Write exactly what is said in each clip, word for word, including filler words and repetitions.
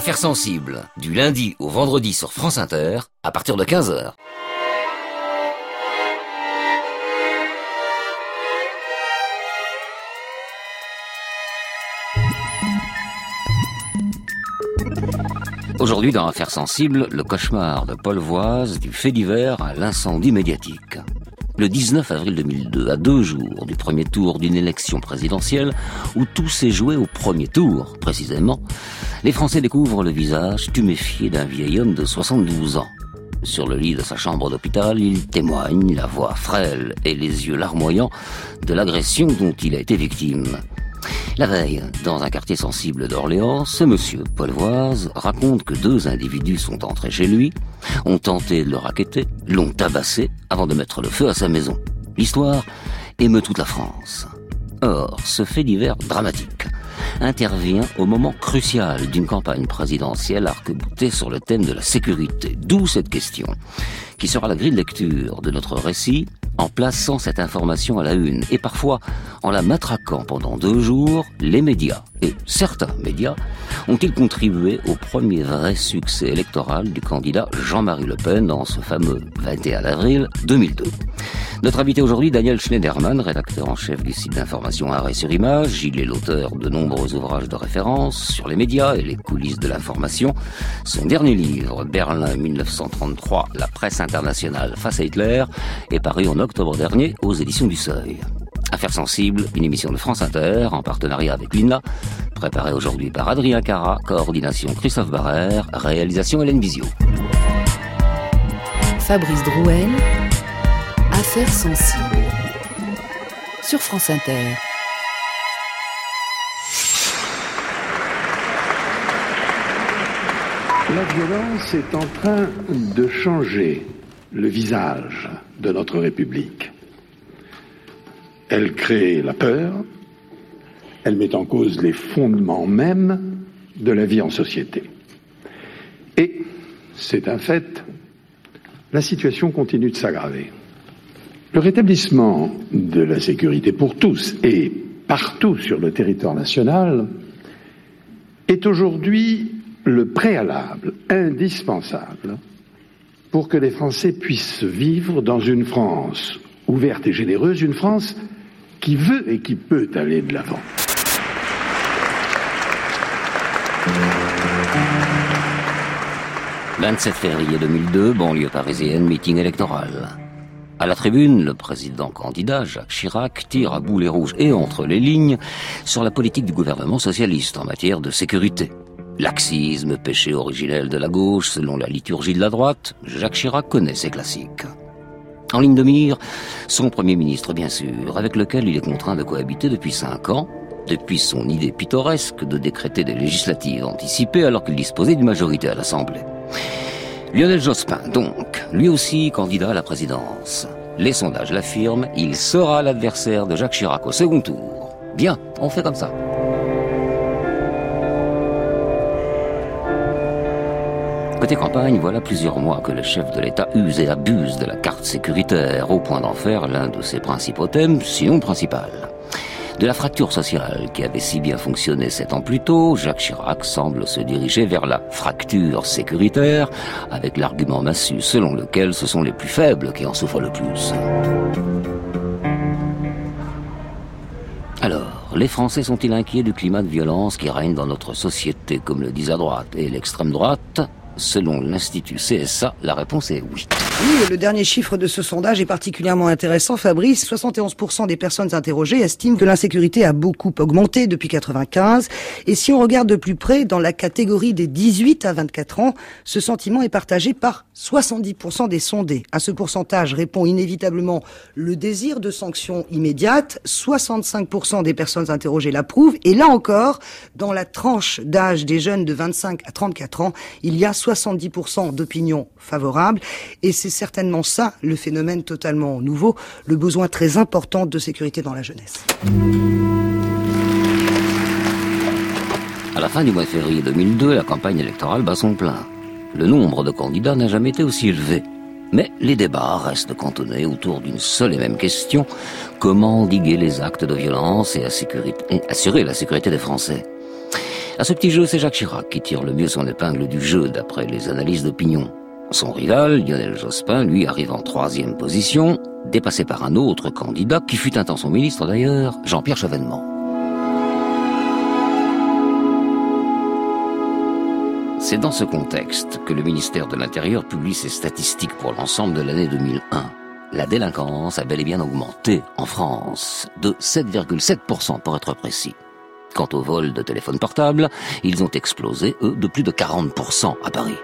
Affaires sensibles, du lundi au vendredi sur France Inter, à partir de quinze heures. Aujourd'hui, dans Affaires sensibles, le cauchemar de Paul Voise, du fait divers à l'incendie médiatique. Le dix-neuf avril deux mille deux, à deux jours du premier tour d'une élection présidentielle, où tout s'est joué au premier tour, précisément, les Français découvrent le visage tuméfié d'un vieil homme de soixante-douze ans. Sur le lit de sa chambre d'hôpital, il témoigne, la voix frêle et les yeux larmoyants, de l'agression dont il a été victime. La veille, dans un quartier sensible d'Orléans, ce monsieur, Paul Voise, raconte que deux individus sont entrés chez lui, ont tenté de le racketter, l'ont tabassé avant de mettre le feu à sa maison. L'histoire émeut toute la France. Or, ce fait divers dramatique intervient au moment crucial d'une campagne présidentielle arc-boutée sur le thème de la sécurité. D'où cette question, qui sera la grille de lecture de notre récit, en plaçant cette information à la une et parfois en la matraquant pendant deux jours, les médias, et certains médias, ont-ils contribué au premier vrai succès électoral du candidat Jean-Marie Le Pen en ce fameux vingt et un avril deux mille deux. Notre invité aujourd'hui, Daniel Schneiderman, rédacteur en chef du site d'information Arrêt sur Image. Il est l'auteur de nombreux ouvrages de référence sur les médias et les coulisses de l'information. Son dernier livre, Berlin mille neuf cent trente-trois, la presse internationale face à Hitler, est paru en octobre dernier aux éditions du Seuil. Affaires sensibles, une émission de France Inter en partenariat avec l'I N A, préparée aujourd'hui par Adrien Cara, coordination Christophe Barrère, réalisation Hélène Bizio. Fabrice Drouel, Affaires sensibles, sur France Inter. La violence est en train de changer le visage de notre République. Elle crée la peur, elle met en cause les fondements mêmes de la vie en société. Et, c'est un fait, la situation continue de s'aggraver. Le rétablissement de la sécurité pour tous et partout sur le territoire national est aujourd'hui le préalable indispensable pour que les Français puissent vivre dans une France ouverte et généreuse, une France qui veut et qui peut aller de l'avant. vingt-sept février deux mille deux, banlieue parisienne, meeting électoral. À la tribune, le président candidat, Jacques Chirac, tire à boulet rouge et entre les lignes sur la politique du gouvernement socialiste en matière de sécurité. Laxisme, péché originel de la gauche, selon la liturgie de la droite, Jacques Chirac connaît ces classiques. En ligne de mire, son Premier ministre, bien sûr, avec lequel il est contraint de cohabiter depuis cinq ans, depuis son idée pittoresque de décréter des législatives anticipées alors qu'il disposait d'une majorité à l'Assemblée. Lionel Jospin, donc, lui aussi candidat à la présidence. Les sondages l'affirment, il sera l'adversaire de Jacques Chirac au second tour. Bien, on fait comme ça. Côté campagne, voilà plusieurs mois que le chef de l'État use et abuse de la carte sécuritaire, au point d'en faire l'un de ses principaux thèmes, sinon principal. De la fracture sociale qui avait si bien fonctionné sept ans plus tôt, Jacques Chirac semble se diriger vers la fracture sécuritaire, avec l'argument massu selon lequel ce sont les plus faibles qui en souffrent le plus. Alors, les Français sont-ils inquiets du climat de violence qui règne dans notre société, comme le disent à droite et l'extrême droite ? Selon l'Institut C S A, la réponse est oui. Oui, le dernier chiffre de ce sondage est particulièrement intéressant, Fabrice. soixante et onze pour cent des personnes interrogées estiment que l'insécurité a beaucoup augmenté depuis quatre-vingt-quinze. Et si on regarde de plus près, dans la catégorie des dix-huit à vingt-quatre ans, ce sentiment est partagé par soixante-dix pour cent des sondés. À ce pourcentage répond inévitablement le désir de sanctions immédiates. soixante-cinq pour cent des personnes interrogées l'approuvent. Et là encore, dans la tranche d'âge des jeunes de vingt-cinq à trente-quatre ans, il y a soixante-dix pour cent d'opinions favorables. Et c'est certainement ça, le phénomène totalement nouveau, le besoin très important de sécurité dans la jeunesse. À la fin du mois de février deux mille deux, la campagne électorale bat son plein. Le nombre de candidats n'a jamais été aussi élevé. Mais les débats restent cantonnés autour d'une seule et même question: comment endiguer les actes de violence et assurer la sécurité des Français? À ce petit jeu, c'est Jacques Chirac qui tire le mieux son épingle du jeu, d'après les analyses d'opinion. Son rival, Lionel Jospin, lui, arrive en troisième position, dépassé par un autre candidat, qui fut un temps son ministre d'ailleurs, Jean-Pierre Chevènement. C'est dans ce contexte que le ministère de l'Intérieur publie ses statistiques pour l'ensemble de l'année deux mille un. La délinquance a bel et bien augmenté en France, de sept virgule sept pour cent pour être précis. Quant aux vols de téléphones portables, ils ont explosé, eux, de plus de quarante pour cent à Paris.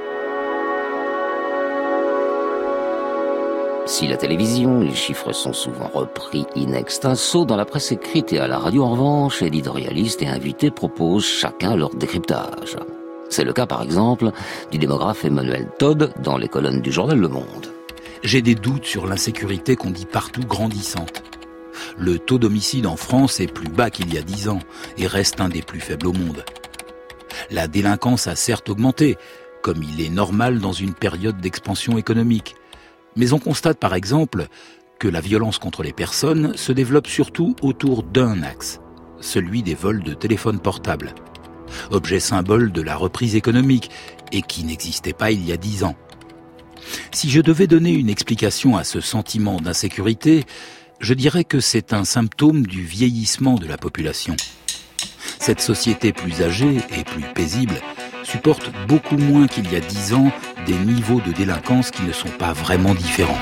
Si la télévision, les chiffres sont souvent repris in extenso, dans la presse écrite et à la radio en revanche, éditorialistes et invités proposent chacun leur décryptage. C'est le cas par exemple du démographe Emmanuel Todd dans les colonnes du journal Le Monde. J'ai des doutes sur l'insécurité qu'on dit partout grandissante. Le taux d'homicide en France est plus bas qu'il y a dix ans et reste un des plus faibles au monde. La délinquance a certes augmenté, comme il est normal dans une période d'expansion économique. Mais on constate par exemple que la violence contre les personnes se développe surtout autour d'un axe, celui des vols de téléphones portables. Objet symbole de la reprise économique et qui n'existait pas il y a dix ans. Si je devais donner une explication à ce sentiment d'insécurité, je dirais que c'est un symptôme du vieillissement de la population. Cette société plus âgée et plus paisible supporte beaucoup moins qu'il y a dix ans des niveaux de délinquance qui ne sont pas vraiment différents.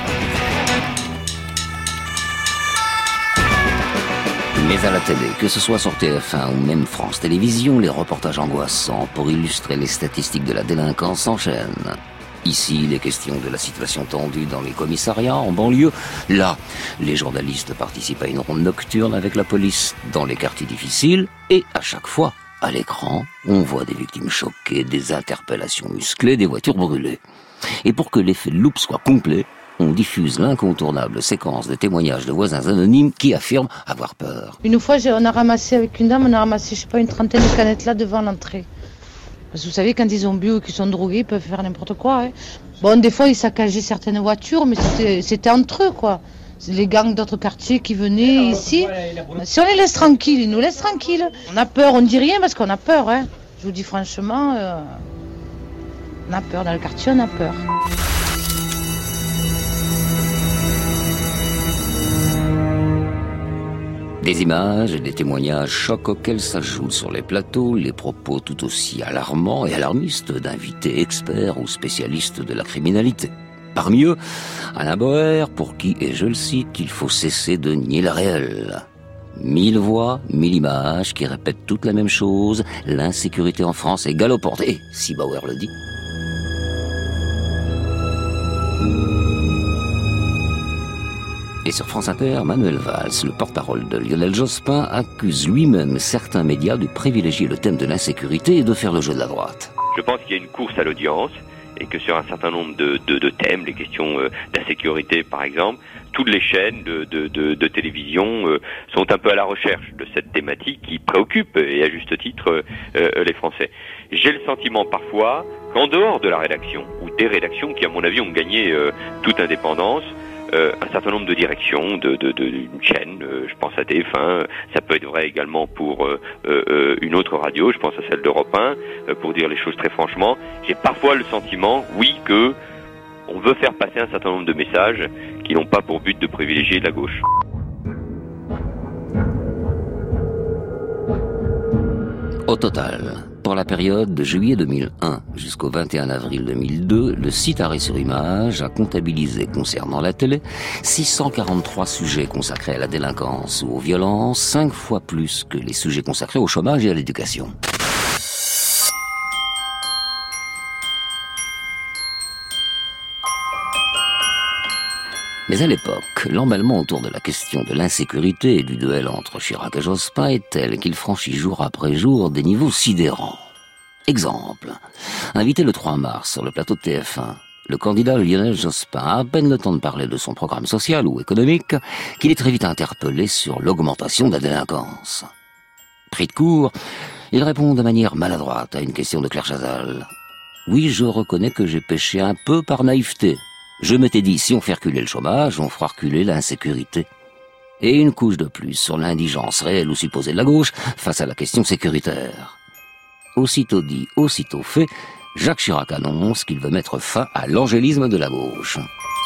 Mais à la télé, que ce soit sur T F un ou même France Télévisions, les reportages angoissants pour illustrer les statistiques de la délinquance s'enchaînent. Ici, les questions de la situation tendue dans les commissariats, en banlieue. Là, les journalistes participent à une ronde nocturne avec la police dans les quartiers difficiles. Et à chaque fois, à l'écran, on voit des victimes choquées, des interpellations musclées, des voitures brûlées. Et pour que l'effet de loupe soit complet, on diffuse l'incontournable séquence de témoignages de voisins anonymes qui affirment avoir peur. Une fois, on a ramassé avec une dame, on a ramassé, je sais pas, une trentaine de canettes là devant l'entrée. Parce que vous savez, quand ils ont bu ou qu'ils sont drogués, ils peuvent faire n'importe quoi. Hein. Bon, des fois, ils saccageaient certaines voitures, mais c'était, c'était entre eux, quoi. C'est les gangs d'autres quartiers qui venaient alors, ici. Si on les laisse tranquilles, ils nous laissent tranquilles. On a peur, on ne dit rien parce qu'on a peur. Hein. Je vous dis franchement, euh, on a peur. Dans le quartier, on a peur. Des images et des témoignages chocs auxquels s'ajoutent sur les plateaux les propos tout aussi alarmants et alarmistes d'invités experts ou spécialistes de la criminalité. Parmi eux, Alain Boer, pour qui, et je le cite, il faut cesser de nier le réel. Mille voix, mille images qui répètent toutes la même chose, l'insécurité en France est galopante. Et si Bauer le dit... Et sur France Inter, Manuel Valls, le porte-parole de Lionel Jospin, accuse lui-même certains médias de privilégier le thème de l'insécurité et de faire le jeu de la droite. Je pense qu'il y a une course à l'audience et que sur un certain nombre de, de, de thèmes, les questions euh, d'insécurité par exemple, toutes les chaînes de, de, de, de télévision euh, sont un peu à la recherche de cette thématique qui préoccupe, et à juste titre, euh, les Français. J'ai le sentiment parfois qu'en dehors de la rédaction, ou des rédactions qui à mon avis ont gagné euh, toute indépendance, Euh, un certain nombre de directions, de, de, de, d'une chaîne, euh, je pense à T F un, ça peut être vrai également pour euh, euh, une autre radio, je pense à celle d'Europe un, euh, pour dire les choses très franchement. J'ai parfois le sentiment, oui, que on veut faire passer un certain nombre de messages qui n'ont pas pour but de privilégier la gauche. Au total, pour la période de juillet deux mille un jusqu'au vingt et un avril deux mille deux, le site Arrêt sur Image a comptabilisé concernant la télé six cent quarante-trois sujets consacrés à la délinquance ou aux violences, cinq fois plus que les sujets consacrés au chômage et à l'éducation. Mais à l'époque, l'emballement autour de la question de l'insécurité et du duel entre Chirac et Jospin est tel qu'il franchit jour après jour des niveaux sidérants. Exemple, invité le trois mars sur le plateau de T F un, le candidat Lionel Jospin a à peine le temps de parler de son programme social ou économique qu'il est très vite interpellé sur l'augmentation de la délinquance. Pris de court, il répond de manière maladroite à une question de Claire Chazal. Oui, je reconnais que j'ai péché un peu par naïveté. Je m'étais dit, si on fait reculer le chômage, on fera reculer l'insécurité. Et une couche de plus sur l'indigence réelle ou supposée de la gauche face à la question sécuritaire. aussitôt dit, aussitôt fait, Jacques Chirac annonce qu'il veut mettre fin à l'angélisme de la gauche.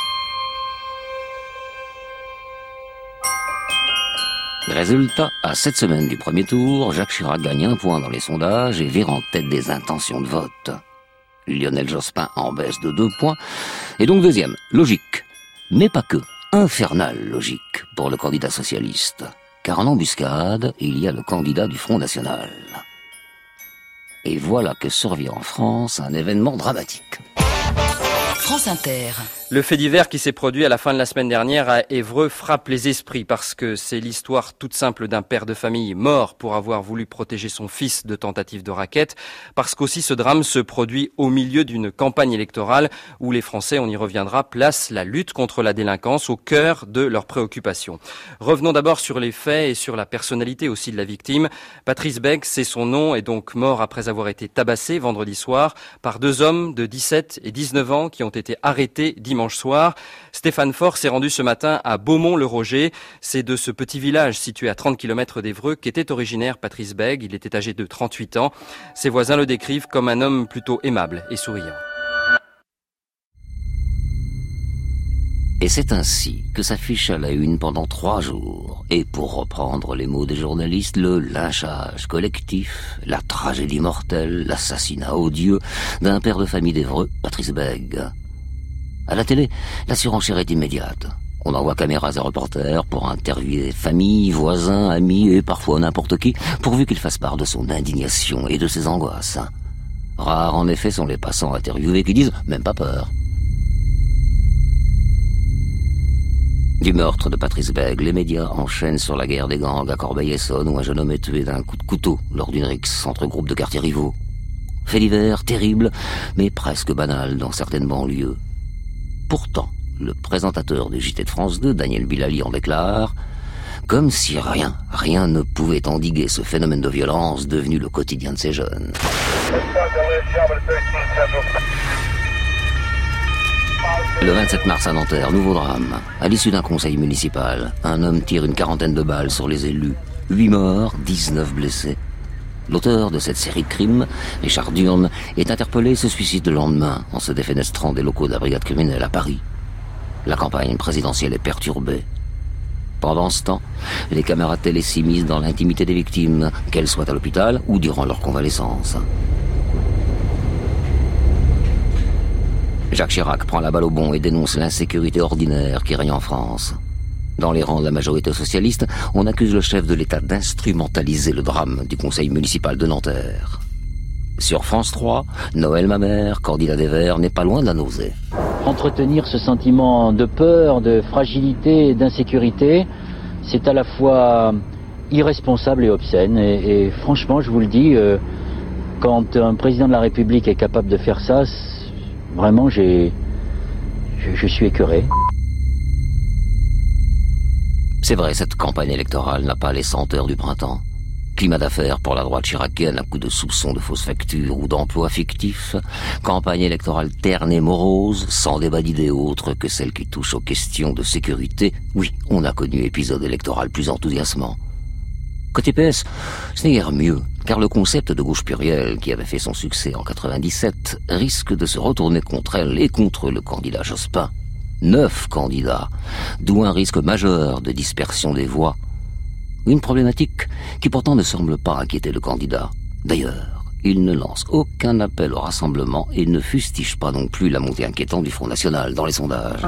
Résultat, à sept semaines du premier tour, Jacques Chirac gagne un point dans les sondages et vire en tête des intentions de vote. Lionel Jospin en baisse de deux points, et donc deuxième, logique. Mais pas que, infernale logique pour le candidat socialiste. Car en embuscade, il y a le candidat du Front National. Et voilà que survient en France un événement dramatique. France Inter. Le fait divers qui s'est produit à la fin de la semaine dernière à Évreux frappe les esprits parce que c'est l'histoire toute simple d'un père de famille mort pour avoir voulu protéger son fils de tentatives de racket, parce qu'aussi ce drame se produit au milieu d'une campagne électorale où les Français, on y reviendra, placent la lutte contre la délinquance au cœur de leurs préoccupations. Revenons d'abord sur les faits et sur la personnalité aussi de la victime. Patrice Bègue, c'est son nom, est donc mort après avoir été tabassé vendredi soir par deux hommes de dix-sept et dix-neuf ans qui ont été arrêtés dimanche soir. Stéphane Faure s'est rendu ce matin à Beaumont-le-Roger. C'est de ce petit village situé à trente kilomètres d'Évreux qu'était originaire Patrice Bègue. Il était âgé de trente-huit ans. Ses voisins le décrivent comme un homme plutôt aimable et souriant. Et c'est ainsi que s'affiche à la une pendant trois jours. Et pour reprendre les mots des journalistes, le lynchage collectif, la tragédie mortelle, l'assassinat odieux d'un père de famille d'Évreux, Patrice Bègue. À la télé, la surenchère est immédiate. On envoie caméras et reporters pour interviewer familles, voisins, amis et parfois n'importe qui, pourvu qu'il fasse part de son indignation et de ses angoisses. Rares en effet sont les passants interviewés qui disent « même pas peur ». Du meurtre de Patrice Bègue, les médias enchaînent sur la guerre des gangs à Corbeil-Essonnes où un jeune homme est tué d'un coup de couteau lors d'une rixe entre groupes de quartiers rivaux. Fait divers, terrible, mais presque banal dans certaines banlieues. Pourtant, le présentateur de J T de France deux, Daniel Bilali, en déclare « Comme si rien, rien ne pouvait endiguer ce phénomène de violence devenu le quotidien de ces jeunes. » Le vingt-sept mars à Nanterre, nouveau drame. À l'issue d'un conseil municipal, un homme tire une quarantaine de balles sur les élus. Huit morts, dix-neuf blessés. L'auteur de cette série de crimes, Richard Durne, est interpellé et se suicide le lendemain en se défenestrant des locaux de la brigade criminelle à Paris. La campagne présidentielle est perturbée. Pendant ce temps, les caméras de télé s'immiscent dans l'intimité des victimes, qu'elles soient à l'hôpital ou durant leur convalescence. Jacques Chirac prend la balle au bond et dénonce l'insécurité ordinaire qui règne en France. Dans les rangs de la majorité socialiste, on accuse le chef de l'État d'instrumentaliser le drame du conseil municipal de Nanterre. Sur France trois, Noël Mamère, candidat des Verts, n'est pas loin de la nausée. Entretenir ce sentiment de peur, de fragilité et d'insécurité, c'est à la fois irresponsable et obscène. Et, et franchement, je vous le dis, euh, quand un président de la République est capable de faire ça, vraiment, j'ai, je, je suis écœuré. C'est vrai, cette campagne électorale n'a pas les senteurs du printemps. Climat d'affaires pour la droite chiracienne à coups de soupçons de fausses factures ou d'emplois fictifs. Campagne électorale terne et morose, sans débat d'idées autres que celles qui touchent aux questions de sécurité. Oui, on a connu épisode électoral plus enthousiasmant. Côté P S, ce n'est guère mieux, car le concept de gauche plurielle qui avait fait son succès en quatre-vingt-dix-sept risque de se retourner contre elle et contre le candidat Jospin. Neuf candidats, d'où un risque majeur de dispersion des voix. Une problématique qui pourtant ne semble pas inquiéter le candidat. D'ailleurs, il ne lance aucun appel au rassemblement et ne fustige pas non plus la montée inquiétante du Front National dans les sondages.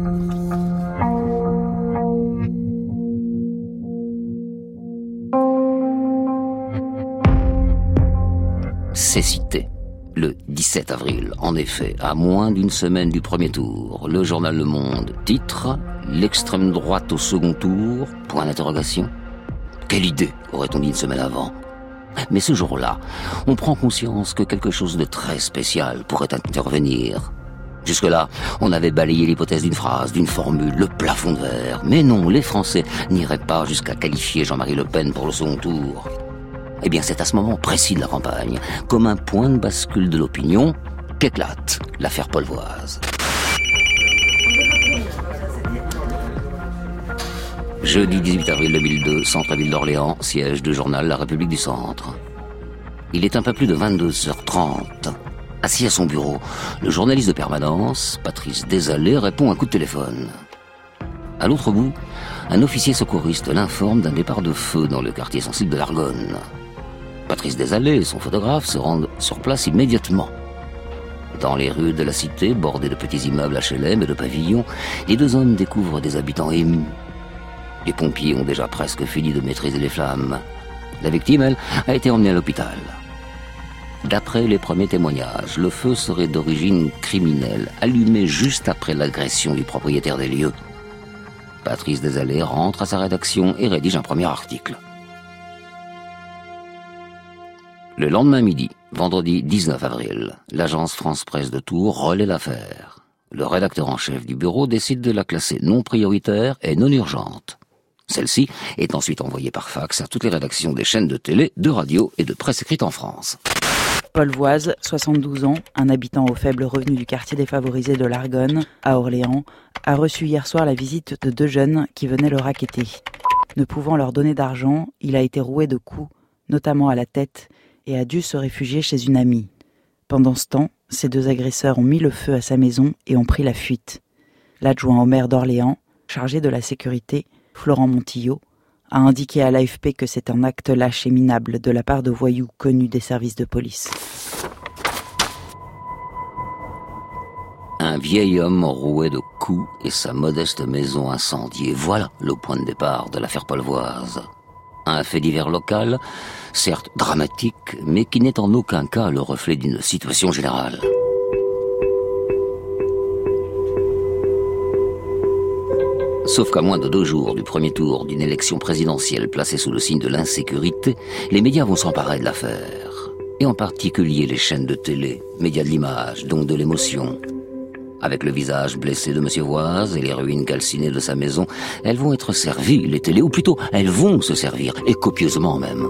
C'est cité. Le dix-sept avril, en effet, à moins d'une semaine du premier tour, le journal Le Monde titre « L'extrême droite au second tour ?» Point d'interrogation. Quelle idée, aurait-on dit une semaine avant. Mais ce jour-là, on prend conscience que quelque chose de très spécial pourrait intervenir. Jusque-là, on avait balayé l'hypothèse d'une phrase, d'une formule, le plafond de verre. Mais non, les Français n'iraient pas jusqu'à qualifier Jean-Marie Le Pen pour le second tour. Eh bien, c'est à ce moment précis de la campagne, comme un point de bascule de l'opinion, qu'éclate l'affaire Polvoise. Jeudi dix-huit avril deux mille deux, centre-ville d'Orléans, siège du journal La République du Centre. Il est un peu plus de vingt-deux heures trente. Assis à son bureau, le journaliste de permanence, Patrice Desalé, répond à un coup de téléphone. À l'autre bout, un officier secouriste l'informe d'un départ de feu dans le quartier sensible de l'Argonne. Patrice Desalé et son photographe se rendent sur place immédiatement. Dans les rues de la cité, bordées de petits immeubles H L M et de pavillons, les deux hommes découvrent des habitants émus. Les pompiers ont déjà presque fini de maîtriser les flammes. La victime, elle, a été emmenée à l'hôpital. D'après les premiers témoignages, le feu serait d'origine criminelle, allumé juste après l'agression du propriétaire des lieux. Patrice Desalé rentre à sa rédaction et rédige un premier article. Le lendemain midi, vendredi dix-neuf avril, l'agence France Presse de Tours relaie l'affaire. Le rédacteur en chef du bureau décide de la classer non prioritaire et non urgente. Celle-ci est ensuite envoyée par fax à toutes les rédactions des chaînes de télé, de radio et de presse écrite en France. Paul Voise, soixante-douze ans, un habitant au faible revenu du quartier défavorisé de l'Argonne, à Orléans, a reçu hier soir la visite de deux jeunes qui venaient le racketter. Ne pouvant leur donner d'argent, il a été roué de coups, notamment à la tête, et a dû se réfugier chez une amie. Pendant ce temps, ces deux agresseurs ont mis le feu à sa maison et ont pris la fuite. L'adjoint au maire d'Orléans, chargé de la sécurité, Florent Montillot, a indiqué à l'A F P que c'est un acte lâche et minable de la part de voyous connus des services de police. Un vieil homme roué de coups et sa modeste maison incendiée. Voilà le point de départ de l'affaire Paul Voise. Un fait divers local, certes dramatique, mais qui n'est en aucun cas le reflet d'une situation générale. Sauf qu'à moins de deux jours du premier tour d'une élection présidentielle placée sous le signe de l'insécurité, les médias vont s'emparer de l'affaire. Et en particulier les chaînes de télé, médias de l'image, donc de l'émotion. Avec le visage blessé de Monsieur Voise et les ruines calcinées de sa maison, elles vont être servies, les télés, ou plutôt elles vont se servir, et copieusement même.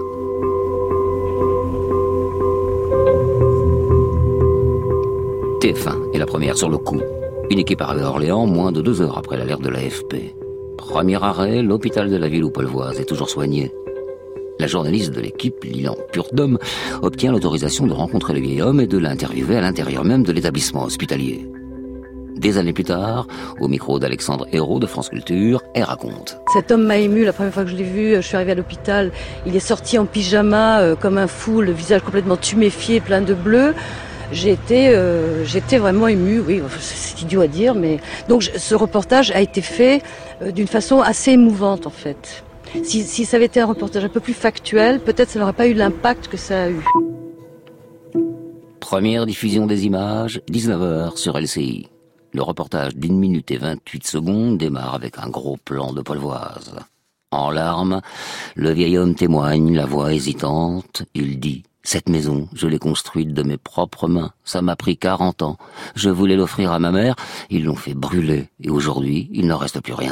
T F un est la première sur le coup. Une équipe arrive à Orléans moins de deux heures après l'alerte de l'A F P. Premier arrêt, l'hôpital de la ville où Paul Voise est toujours soigné. La journaliste de l'équipe, Lilian Purdom, obtient l'autorisation de rencontrer le vieil homme et de l'interviewer à l'intérieur même de l'établissement hospitalier. Des années plus tard, au micro d'Alexandre Hérault de France Culture, elle raconte. Cet homme m'a ému la première fois que je l'ai vu. Je suis arrivée à l'hôpital. Il est sorti en pyjama, euh, comme un fou, le visage complètement tuméfié, plein de bleu. J'ai été, euh, j'étais vraiment émue, oui, c'est idiot à dire, mais donc ce reportage a été fait euh, d'une façon assez émouvante en fait. Si, si ça avait été un reportage un peu plus factuel, peut-être ça n'aurait pas eu l'impact que ça a eu. Première diffusion des images, dix-neuf heures sur L C I. Le reportage d'une minute et vingt-huit secondes démarre avec un gros plan de Paul Voise. En larmes, le vieil homme témoigne, la voix hésitante, il dit « Cette maison, je l'ai construite de mes propres mains. Ça m'a pris quarante ans. Je voulais l'offrir à ma mère. Ils l'ont fait brûler. Et aujourd'hui, il n'en reste plus rien. »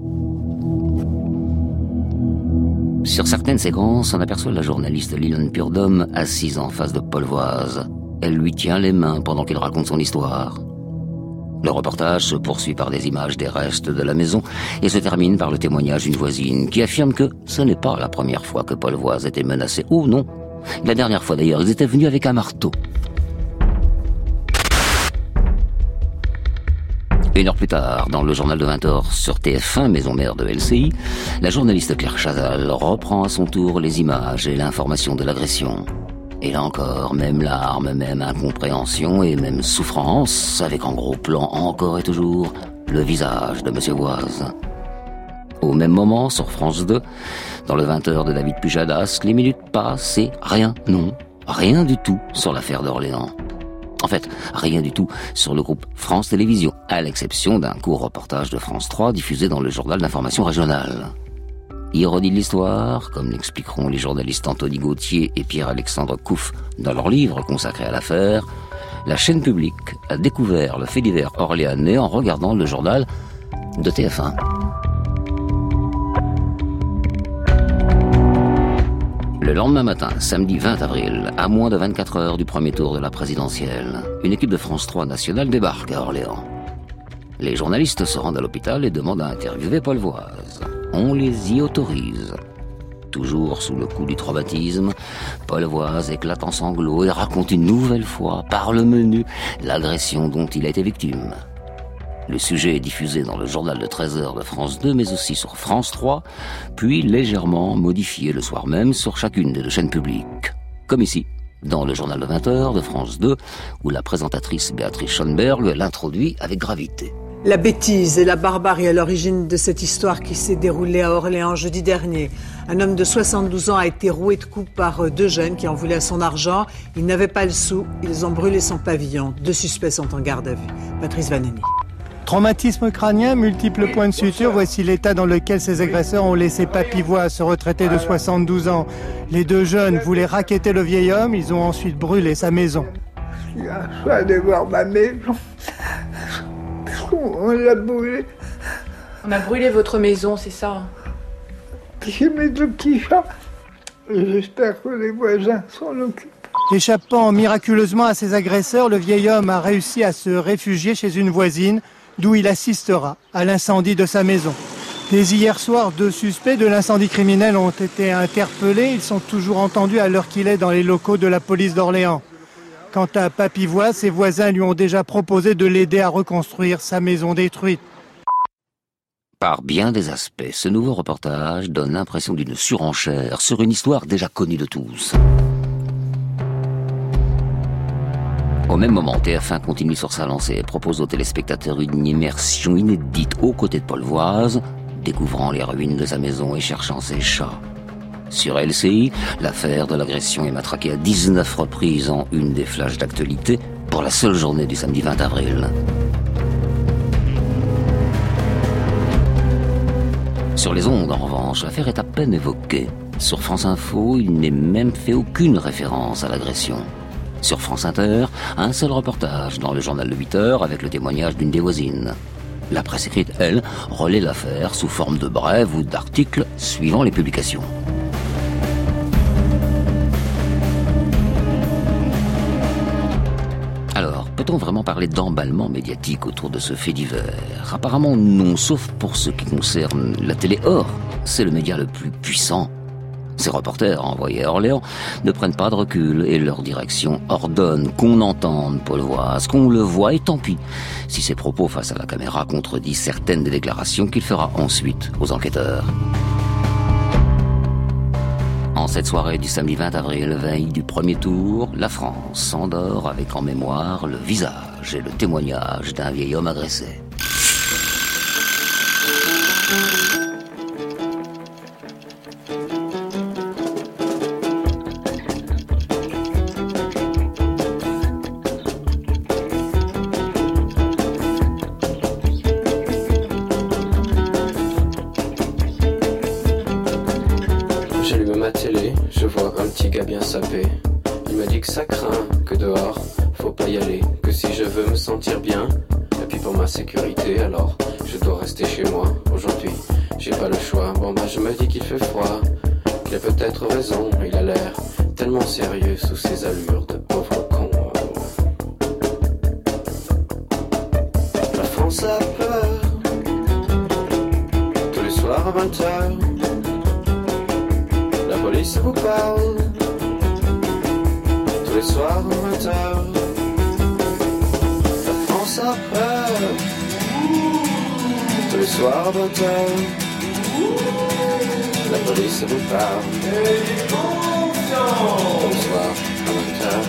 Sur certaines séquences, on aperçoit la journaliste Lilian Purdom assise en face de Paul Voise. Elle lui tient les mains pendant qu'il raconte son histoire. Le reportage se poursuit par des images des restes de la maison et se termine par le témoignage d'une voisine qui affirme que ce n'est pas la première fois que Paul Voise était menacé. Oh non! La dernière fois d'ailleurs, ils étaient venus avec un marteau. Une heure plus tard, dans le journal de vingt heures sur T F un, maison mère de L C I, la journaliste Claire Chazal reprend à son tour les images et l'information de l'agression. Et là encore, même larmes, même incompréhension et même souffrance, avec en gros plan encore et toujours le visage de Monsieur Voise. Au même moment, sur France deux, dans le vingt heures de David Pujadas, les minutes passent et rien, non, rien du tout sur l'affaire d'Orléans. En fait, rien du tout sur le groupe France Télévisions, à l'exception d'un court reportage de France trois diffusé dans le journal d'information régionale. Ironie de l'histoire, comme l'expliqueront les journalistes Anthony Gauthier et Pierre-Alexandre Couff dans leur livre consacré à l'affaire, la chaîne publique a découvert le fait divers orléanais en regardant le journal de T F un. Le lendemain matin, samedi vingt avril, à moins de vingt-quatre heures du premier tour de la présidentielle, une équipe de France trois nationale débarque à Orléans. Les journalistes se rendent à l'hôpital et demandent à interviewer Paul Voise. On les y autorise. toujours sous le coup du traumatisme, Paul Voise éclate en sanglots et raconte une nouvelle fois, par le menu, l'agression dont il a été victime. Le sujet est diffusé dans le journal de treize heures de France deux, mais aussi sur France trois, puis légèrement modifié le soir même sur chacune des deux chaînes publiques. Comme ici, dans le journal de vingt heures de France deux, où la présentatrice Béatrice Schoenberg l'introduit avec gravité. La bêtise et la barbarie à l'origine de cette histoire qui s'est déroulée à Orléans jeudi dernier. Un homme de soixante-douze ans a été roué de coups par deux jeunes qui en voulaient son argent. Ils n'avaient pas le sou, ils ont brûlé son pavillon. Deux suspects sont en garde à vue. Patrice Vanoni. Traumatisme crânien, multiples points de suture, voici l'état dans lequel ces agresseurs ont laissé Papy Voise, ce retraité de soixante-douze ans. Les deux jeunes voulaient racketter le vieil homme, ils ont ensuite brûlé sa maison. J'ai un choix de voir ma maison. On l'a brûlée. On a brûlé votre maison, c'est ça? J'ai mes deux petits chats. J'espère que les voisins s'en occupent. Échappant miraculeusement à ses agresseurs, le vieil homme a réussi à se réfugier chez une voisine, d'où il assistera à l'incendie de sa maison. Dès hier soir, deux suspects de l'incendie criminel ont été interpellés. Ils sont toujours entendus à l'heure qu'il est dans les locaux de la police d'Orléans. Quant à Papy Voise, ses voisins lui ont déjà proposé de l'aider à reconstruire sa maison détruite. Par bien des aspects, ce nouveau reportage donne l'impression d'une surenchère sur une histoire déjà connue de tous. Au même moment, T F un continue sur sa lancée et propose aux téléspectateurs une immersion inédite aux côtés de Paul Voise, découvrant les ruines de sa maison et cherchant ses chats. Sur L C I, l'affaire de l'agression est matraquée à dix-neuf reprises en une des flashs d'actualité pour la seule journée du samedi vingt avril. Sur les ondes, en revanche, l'affaire est à peine évoquée. Sur France Info, il n'est même fait aucune référence à l'agression. Sur France Inter, un seul reportage dans le journal de huit heures avec le témoignage d'une des voisines. La presse écrite, elle, relaie l'affaire sous forme de brèves ou d'articles suivant les publications. Alors, peut-on vraiment parler d'emballement médiatique autour de ce fait divers? Apparemment non, sauf pour ce qui concerne la télé. Or, c'est le média le plus puissant. Ces reporters envoyés à Orléans ne prennent pas de recul et leur direction ordonne qu'on entende Paul Voise, qu'on le voit, et tant pis si ses propos face à la caméra contredisent certaines des déclarations qu'il fera ensuite aux enquêteurs. En cette soirée du samedi vingt avril, veille du premier tour, la France s'endort avec en mémoire le visage et le témoignage d'un vieil homme agressé. Bien sapé. Il m'a dit que ça craint, que dehors, faut pas y aller, que si je veux me sentir bien, et puis pour ma sécurité, alors je dois rester chez moi. Aujourd'hui, j'ai pas le choix. Bon bah je me dis qu'il fait froid, qu'il a peut-être raison, il a l'air tellement sérieux sous ses allures de pauvre con. La France a peur, tous les soirs à vingt heures, la police vous parle. Tous les soirs à vingt heures, la France a peur. Tous les soirs à vingt heures, la police vous parle. Tous les soirs à vingt heures.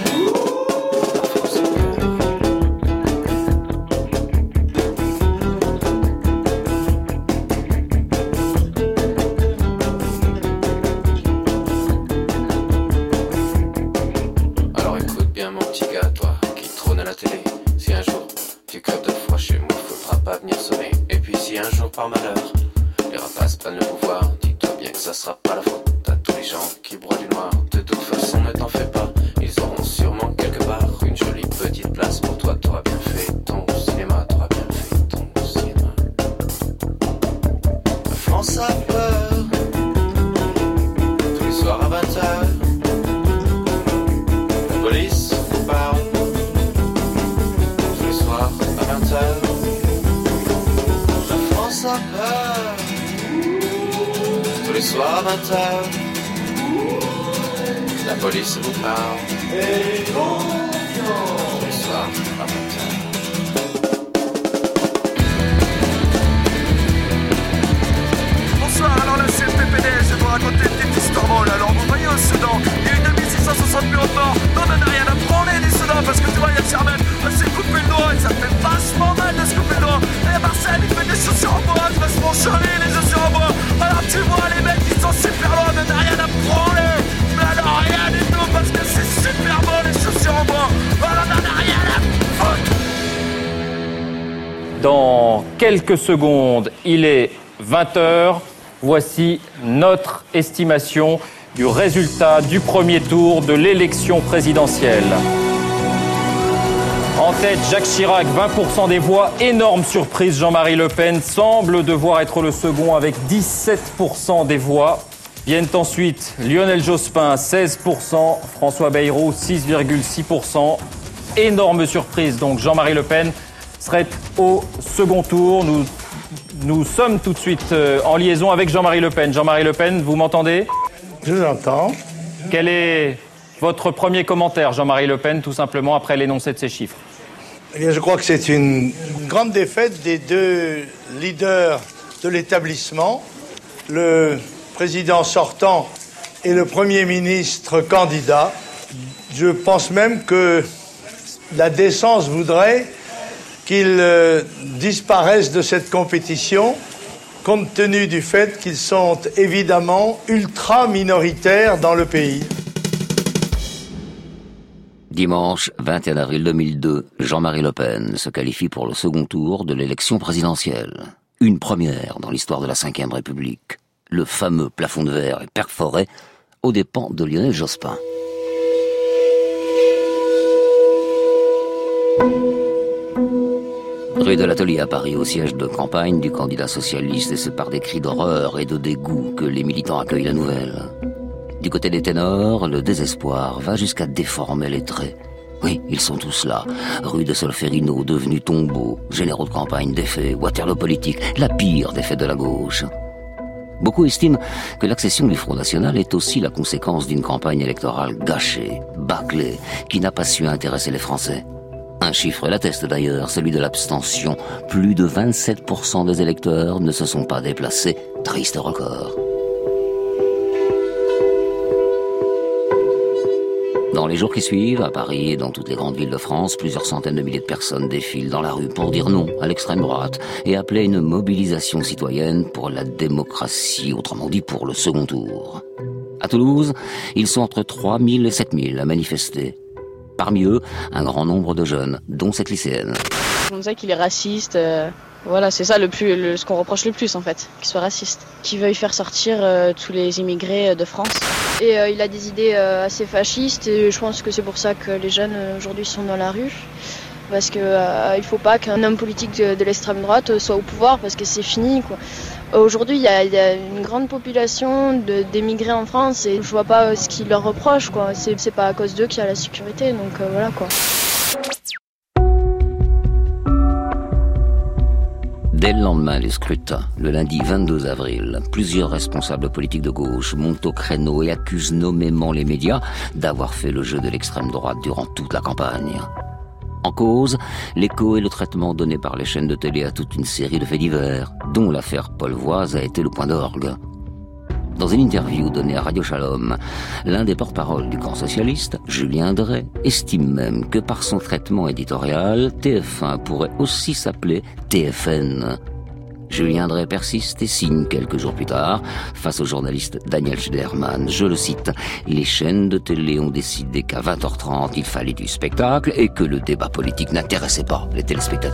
Par malheur, les rapaces prennent le pouvoir. Dis-toi bien que ça sera pas la faute à tous les gens qui broient du noir. De toute façon, ne t'en fais pas, ils auront sûrement quelque part une jolie petite place pour toi. T'auras bien fait ton cinéma, t'auras bien fait ton cinéma. La France a peur, tous les soirs à vingt heures, la police vous parle. Tous les soirs à vingt heures, a peur. Tous les soir à vingt heures, la police vous parle. Et confiance. Ce soir à vingt heures. Bonsoir, alors là c'est le P P D S, je vais vous raconter une petite histoire drôle. Alors vous voyez au Soudan, il y a eu deux mille six cent soixante millions de morts. Non, on n'en a rien à branler du Soudan, parce que tu vois, il y a Sherman, elle s'est coupé le doigt et ça fait vachement mal de se couper le doigt. Et il y a Marcel, il fait des chaussures en bois, c'est vachement joli les chaussures en bois. Alors tu vois les mecs qui sont super loin, on n'en a rien à branler. Mais alors rien du tout, parce que c'est super beau les chaussures en bois. Alors on n'en a rien à foutre. Dans quelques secondes, il est vingt heures. Voici notre estimation du résultat du premier tour de l'élection présidentielle. En tête, Jacques Chirac, vingt pour cent des voix. Énorme surprise, Jean-Marie Le Pen semble devoir être le second avec dix-sept pour cent des voix. Viennent ensuite Lionel Jospin, seize pour cent. François Bayrou, six virgule six pour cent. Énorme surprise, donc Jean-Marie Le Pen serait au second tour. Nous Nous sommes tout de suite en liaison avec Jean-Marie Le Pen. Jean-Marie Le Pen, vous m'entendez ? Je vous entends. Quel est votre premier commentaire, Jean-Marie Le Pen, tout simplement, après l'énoncé de ces chiffres ? Eh bien, je crois que c'est une grande défaite des deux leaders de l'établissement, le président sortant et le Premier ministre candidat. Je pense même que la décence voudrait qu'ils euh, disparaissent de cette compétition, compte tenu du fait qu'ils sont évidemment ultra minoritaires dans le pays. Dimanche vingt et un avril deux mille deux, Jean-Marie Le Pen se qualifie pour le second tour de l'élection présidentielle. Une première dans l'histoire de la cinquième République. Le fameux plafond de verre est perforé aux dépens de Lionel Jospin. Rue de l'Atelier à Paris, au siège de campagne du candidat socialiste, et c'est par des cris d'horreur et de dégoût que les militants accueillent la nouvelle. Du côté des ténors, le désespoir va jusqu'à déformer les traits. Oui, ils sont tous là. Rue de Solferino, devenu tombeau, généraux de campagne défaits, Waterloo politique, la pire défaite de la gauche. Beaucoup estiment que l'accession du Front National est aussi la conséquence d'une campagne électorale gâchée, bâclée, qui n'a pas su intéresser les Français. Un chiffre l'atteste d'ailleurs, celui de l'abstention. Plus de vingt-sept pour cent des électeurs ne se sont pas déplacés. Triste record. Dans les jours qui suivent, à Paris et dans toutes les grandes villes de France, plusieurs centaines de milliers de personnes défilent dans la rue pour dire non à l'extrême droite et appeler une mobilisation citoyenne pour la démocratie, autrement dit pour le second tour. À Toulouse, ils sont entre trois mille et sept mille à manifester. Parmi eux, un grand nombre de jeunes, dont cette lycéenne. On disait qu'il est raciste, euh, voilà, c'est ça le plus, le, ce qu'on reproche le plus en fait, qu'il soit raciste. Qu'il veuille faire sortir euh, tous les immigrés de France. Et euh, il a des idées euh, assez fascistes et je pense que c'est pour ça que les jeunes euh, aujourd'hui sont dans la rue. Parce qu'il euh, ne faut pas qu'un homme politique de, de l'extrême droite soit au pouvoir parce que c'est fini, quoi. Aujourd'hui, il y, y a une grande population de, d'émigrés en France et je vois pas euh, ce qu'ils leur reprochent, quoi. C'est, c'est pas à cause d'eux qu'il y a la sécurité, donc euh, voilà, quoi. Dès le lendemain du scrutin, le lundi vingt-deux avril, plusieurs responsables politiques de gauche montent au créneau et accusent nommément les médias d'avoir fait le jeu de l'extrême droite durant toute la campagne. En cause, l'écho et le traitement donné par les chaînes de télé à toute une série de faits divers, dont l'affaire Paul Voise a été le point d'orgue. Dans une interview donnée à Radio Shalom, l'un des porte-paroles du camp socialiste, Julien Drey, estime même que par son traitement éditorial, T F un pourrait aussi s'appeler T F N. Julien Drey persiste et signe quelques jours plus tard, face au journaliste Daniel Schneiderman, je le cite, « Les chaînes de télé ont décidé qu'à vingt heures trente, il fallait du spectacle et que le débat politique n'intéressait pas les téléspectateurs. »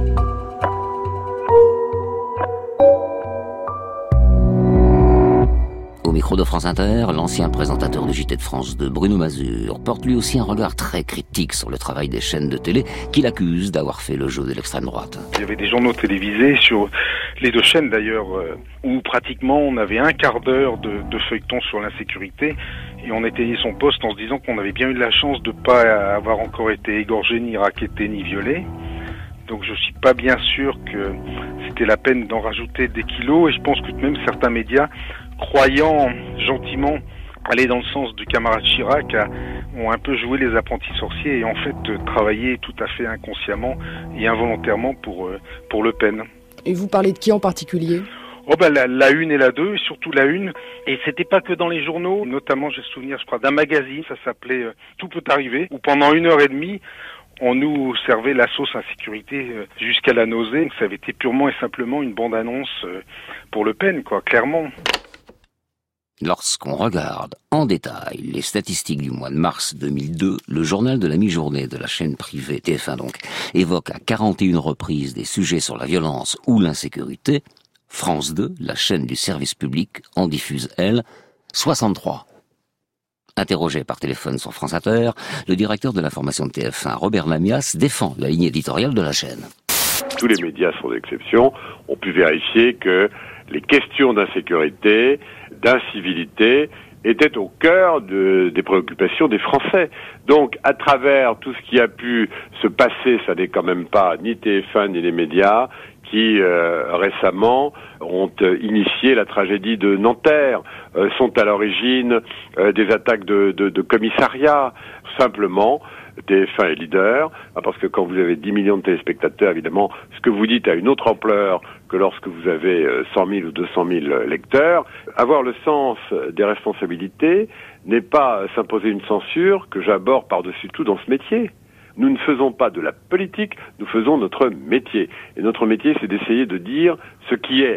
Au micro de France Inter, l'ancien présentateur du J T de France deux, Bruno Mazur, porte lui aussi un regard très critique sur le travail des chaînes de télé qu'il accuse d'avoir fait le jeu de l'extrême droite. Il y avait des journaux télévisés sur les deux chaînes d'ailleurs, où pratiquement on avait un quart d'heure de, de feuilleton sur l'insécurité et on éteignait son poste en se disant qu'on avait bien eu la chance de ne pas avoir encore été égorgé, ni racketté, ni violé. Donc je suis pas bien sûr que c'était la peine d'en rajouter des kilos et je pense que même certains médias croyant gentiment aller dans le sens du camarade Chirac, a, ont un peu joué les apprentis sorciers et en fait travaillé tout à fait inconsciemment et involontairement pour, pour Le Pen. Et vous parlez de qui en particulier ? Oh ben la, la une et la deux, et surtout la une. Et c'était pas que dans les journaux, notamment j'ai souvenir, je crois, d'un magazine, ça s'appelait euh, Tout peut arriver, où pendant une heure et demie, on nous servait la sauce insécurité euh, jusqu'à la nausée. Ça avait été purement et simplement une bande-annonce euh, pour Le Pen, quoi, clairement. Lorsqu'on regarde en détail les statistiques du mois de mars deux mille deux, le journal de la mi-journée de la chaîne privée T F un donc évoque à quarante et une reprises des sujets sur la violence ou l'insécurité. France deux, la chaîne du service public, en diffuse, elle, soixante-trois. Interrogé par téléphone sur France Inter, le directeur de l'information de T F un, Robert Namias, défend la ligne éditoriale de la chaîne. Tous les médias, sans exception, ont pu vérifier que les questions d'insécurité, d'incivilité, étaient au cœur de, des préoccupations des Français. Donc, à travers tout ce qui a pu se passer, ça n'est quand même pas ni T F un ni les médias qui euh, récemment ont euh, initié la tragédie de Nanterre, euh, sont à l'origine euh, des attaques de, de, de commissariats. Simplement, T F un est leader, parce que quand vous avez dix millions de téléspectateurs, évidemment, ce que vous dites a une autre ampleur que lorsque vous avez cent mille ou deux cent mille lecteurs. Avoir le sens des responsabilités n'est pas s'imposer une censure que j'aborde par-dessus tout dans ce métier. Nous ne faisons pas de la politique, nous faisons notre métier. Et notre métier, c'est d'essayer de dire ce qui est.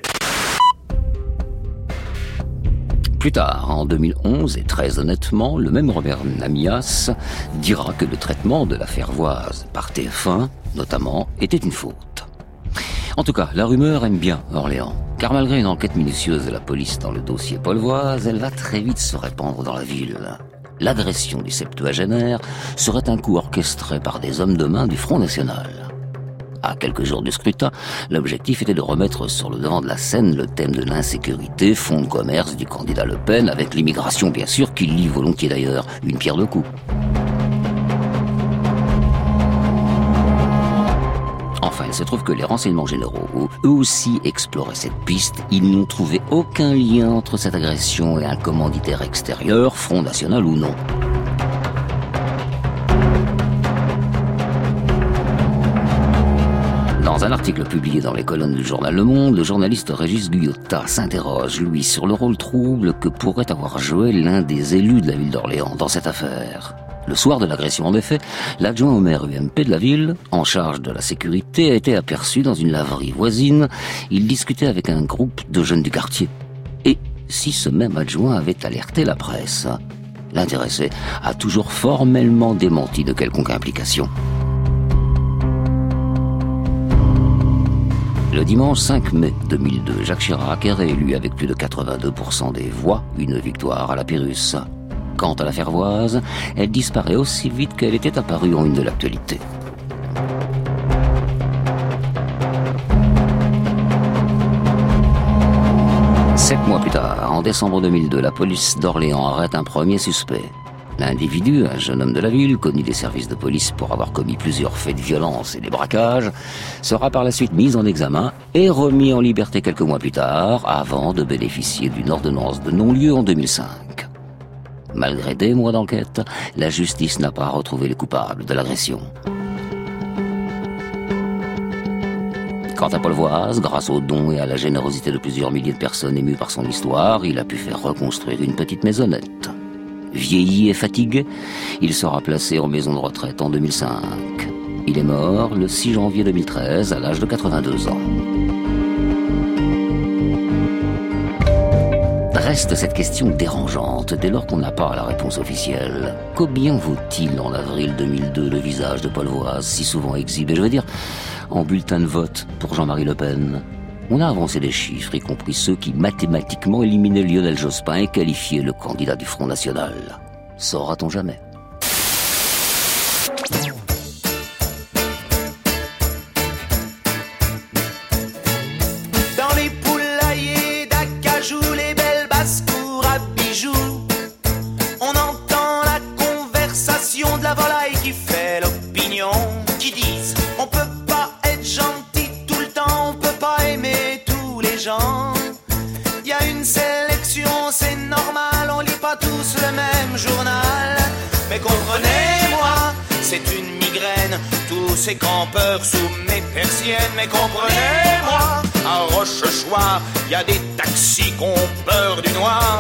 Plus tard, en deux mille onze, et très honnêtement, le même Robert Namias dira que le traitement de l'affaire Voise par T F un, notamment, était une faute. En tout cas, la rumeur aime bien Orléans, car malgré une enquête minutieuse de la police dans le dossier Paul Voise, elle va très vite se répandre dans la ville. L'agression du septuagénaire serait un coup orchestré par des hommes de main du Front National. À quelques jours du scrutin, l'objectif était de remettre sur le devant de la scène le thème de l'insécurité, fonds de commerce du candidat Le Pen, avec l'immigration bien sûr, qui lie volontiers d'ailleurs une pierre deux coups. Enfin, il se trouve que les renseignements généraux, eux aussi exploraient cette piste, ils n'ont trouvé aucun lien entre cette agression et un commanditaire extérieur, Front National ou non. Dans un article publié dans les colonnes du journal Le Monde, le journaliste Régis Guyotat s'interroge, lui, sur le rôle trouble que pourrait avoir joué l'un des élus de la ville d'Orléans dans cette affaire. Le soir de l'agression, en effet, l'adjoint au maire U M P de la ville, en charge de la sécurité, a été aperçu dans une laverie voisine. Il discutait avec un groupe de jeunes du quartier. Et si ce même adjoint avait alerté la presse, l'intéressé a toujours formellement démenti de quelconque implication. Le dimanche cinq mai deux mille deux, Jacques Chirac est réélu avec plus de quatre-vingt-deux pour cent des voix, une victoire à la Pyrrhus. Quant à l'affaire Voise, elle disparaît aussi vite qu'elle était apparue en une de l'actualité. Sept mois plus tard, en décembre deux mille deux, la police d'Orléans arrête un premier suspect. L'individu, un jeune homme de la ville, connu des services de police pour avoir commis plusieurs faits de violence et des braquages, sera par la suite mis en examen et remis en liberté quelques mois plus tard, avant de bénéficier d'une ordonnance de non-lieu en deux mille cinq. Malgré des mois d'enquête, la justice n'a pas retrouvé les coupables de l'agression. Quant à Paul Voise, grâce aux dons et à la générosité de plusieurs milliers de personnes émues par son histoire, il a pu faire reconstruire une petite maisonnette. Vieilli et fatigué, il sera placé en maison de retraite en deux mille cinq. Il est mort le six janvier deux mille treize à l'âge de quatre-vingt-deux ans. Reste cette question dérangeante dès lors qu'on n'a pas la réponse officielle. Combien vaut-il en avril deux mille deux le visage de Paul Voise, si souvent exhibé, je veux dire, en bulletin de vote pour Jean-Marie Le Pen? On a avancé des chiffres, y compris ceux qui mathématiquement éliminaient Lionel Jospin et qualifiaient le candidat du Front National. Saura-t-on jamais? Dans les poulaillers d'Acajou, les belles basses-cours à bijoux, on entend la conversation de la volaille qui fait l'opinion, qui disent on peut pas être gentil tout le temps, on peut pas aimer tous les gens. Il y a une sélection le même journal. Mais comprenez-moi, c'est une migraine, tous ces campeurs sous mes persiennes. Mais comprenez-moi, à Rochechouart, y a des taxis qui ont peur du noir.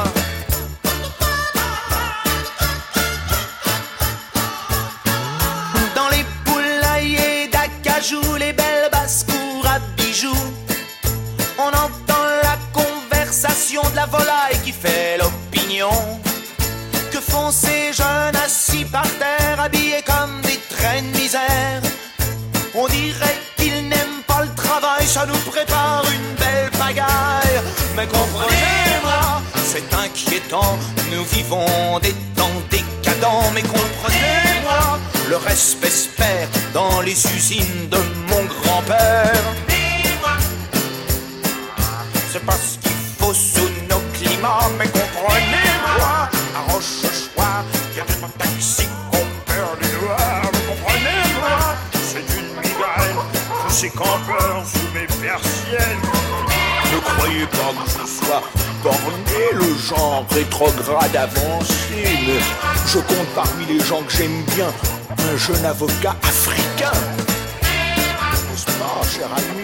Dans les poulaillers d'Acajou, les belles basses-cours à bijoux, on entend la conversation de la volaille qui fait l'opinion. Que font ces jeunes assis par terre, habillés comme des traînes de misère? On dirait qu'ils n'aiment pas le travail, ça nous prépare une belle pagaille. Mais comprenez-moi, c'est inquiétant, nous vivons des temps décadents. Mais comprenez-moi, le respect se perd dans les usines de mon grand-père. C'est parce qu'il faut sous nos climats. Mais comprenez-moi, à Rochechouart, y a des taxis qui ont peur du noir. Mais comprenez-moi, c'est une migraine, tous ces campeurs sous mes persiennes. Ne croyez pas que je sois borné, le genre rétrograde avancé, mais je compte parmi les gens que j'aime bien un jeune avocat africain. N'est-ce pas, cher ami?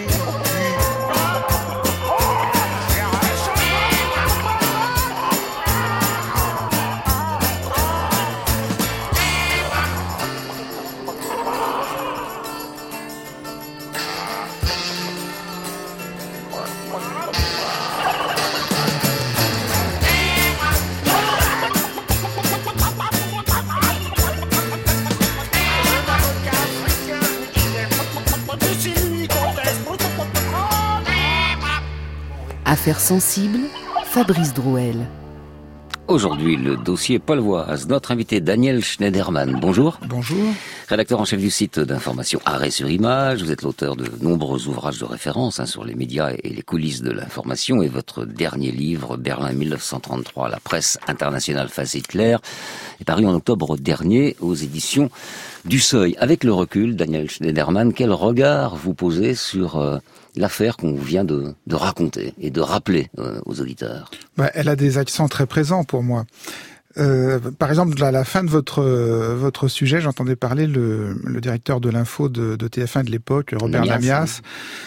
Affaires sensibles, Fabrice Drouel. Aujourd'hui, le dossier Paul Voise. Notre invité Daniel Schneiderman. Bonjour. Bonjour. Rédacteur en chef du site d'information Arrêt sur Image. Vous êtes l'auteur de nombreux ouvrages de référence hein, sur les médias et les coulisses de l'information. Et votre dernier livre, Berlin mille neuf cent trente-trois, la presse internationale face Hitler, est paru en octobre dernier aux éditions du Seuil. Avec le recul, Daniel Schneiderman, quel regard vous posez sur euh, l'affaire qu'on vient de, de raconter et de rappeler euh, aux auditeurs? Bah, elle a des accents très présents pour moi. Euh, par exemple, à la fin de votre euh, votre sujet, j'entendais parler le, le directeur de l'info de, de T F un de l'époque, Robert Lamias,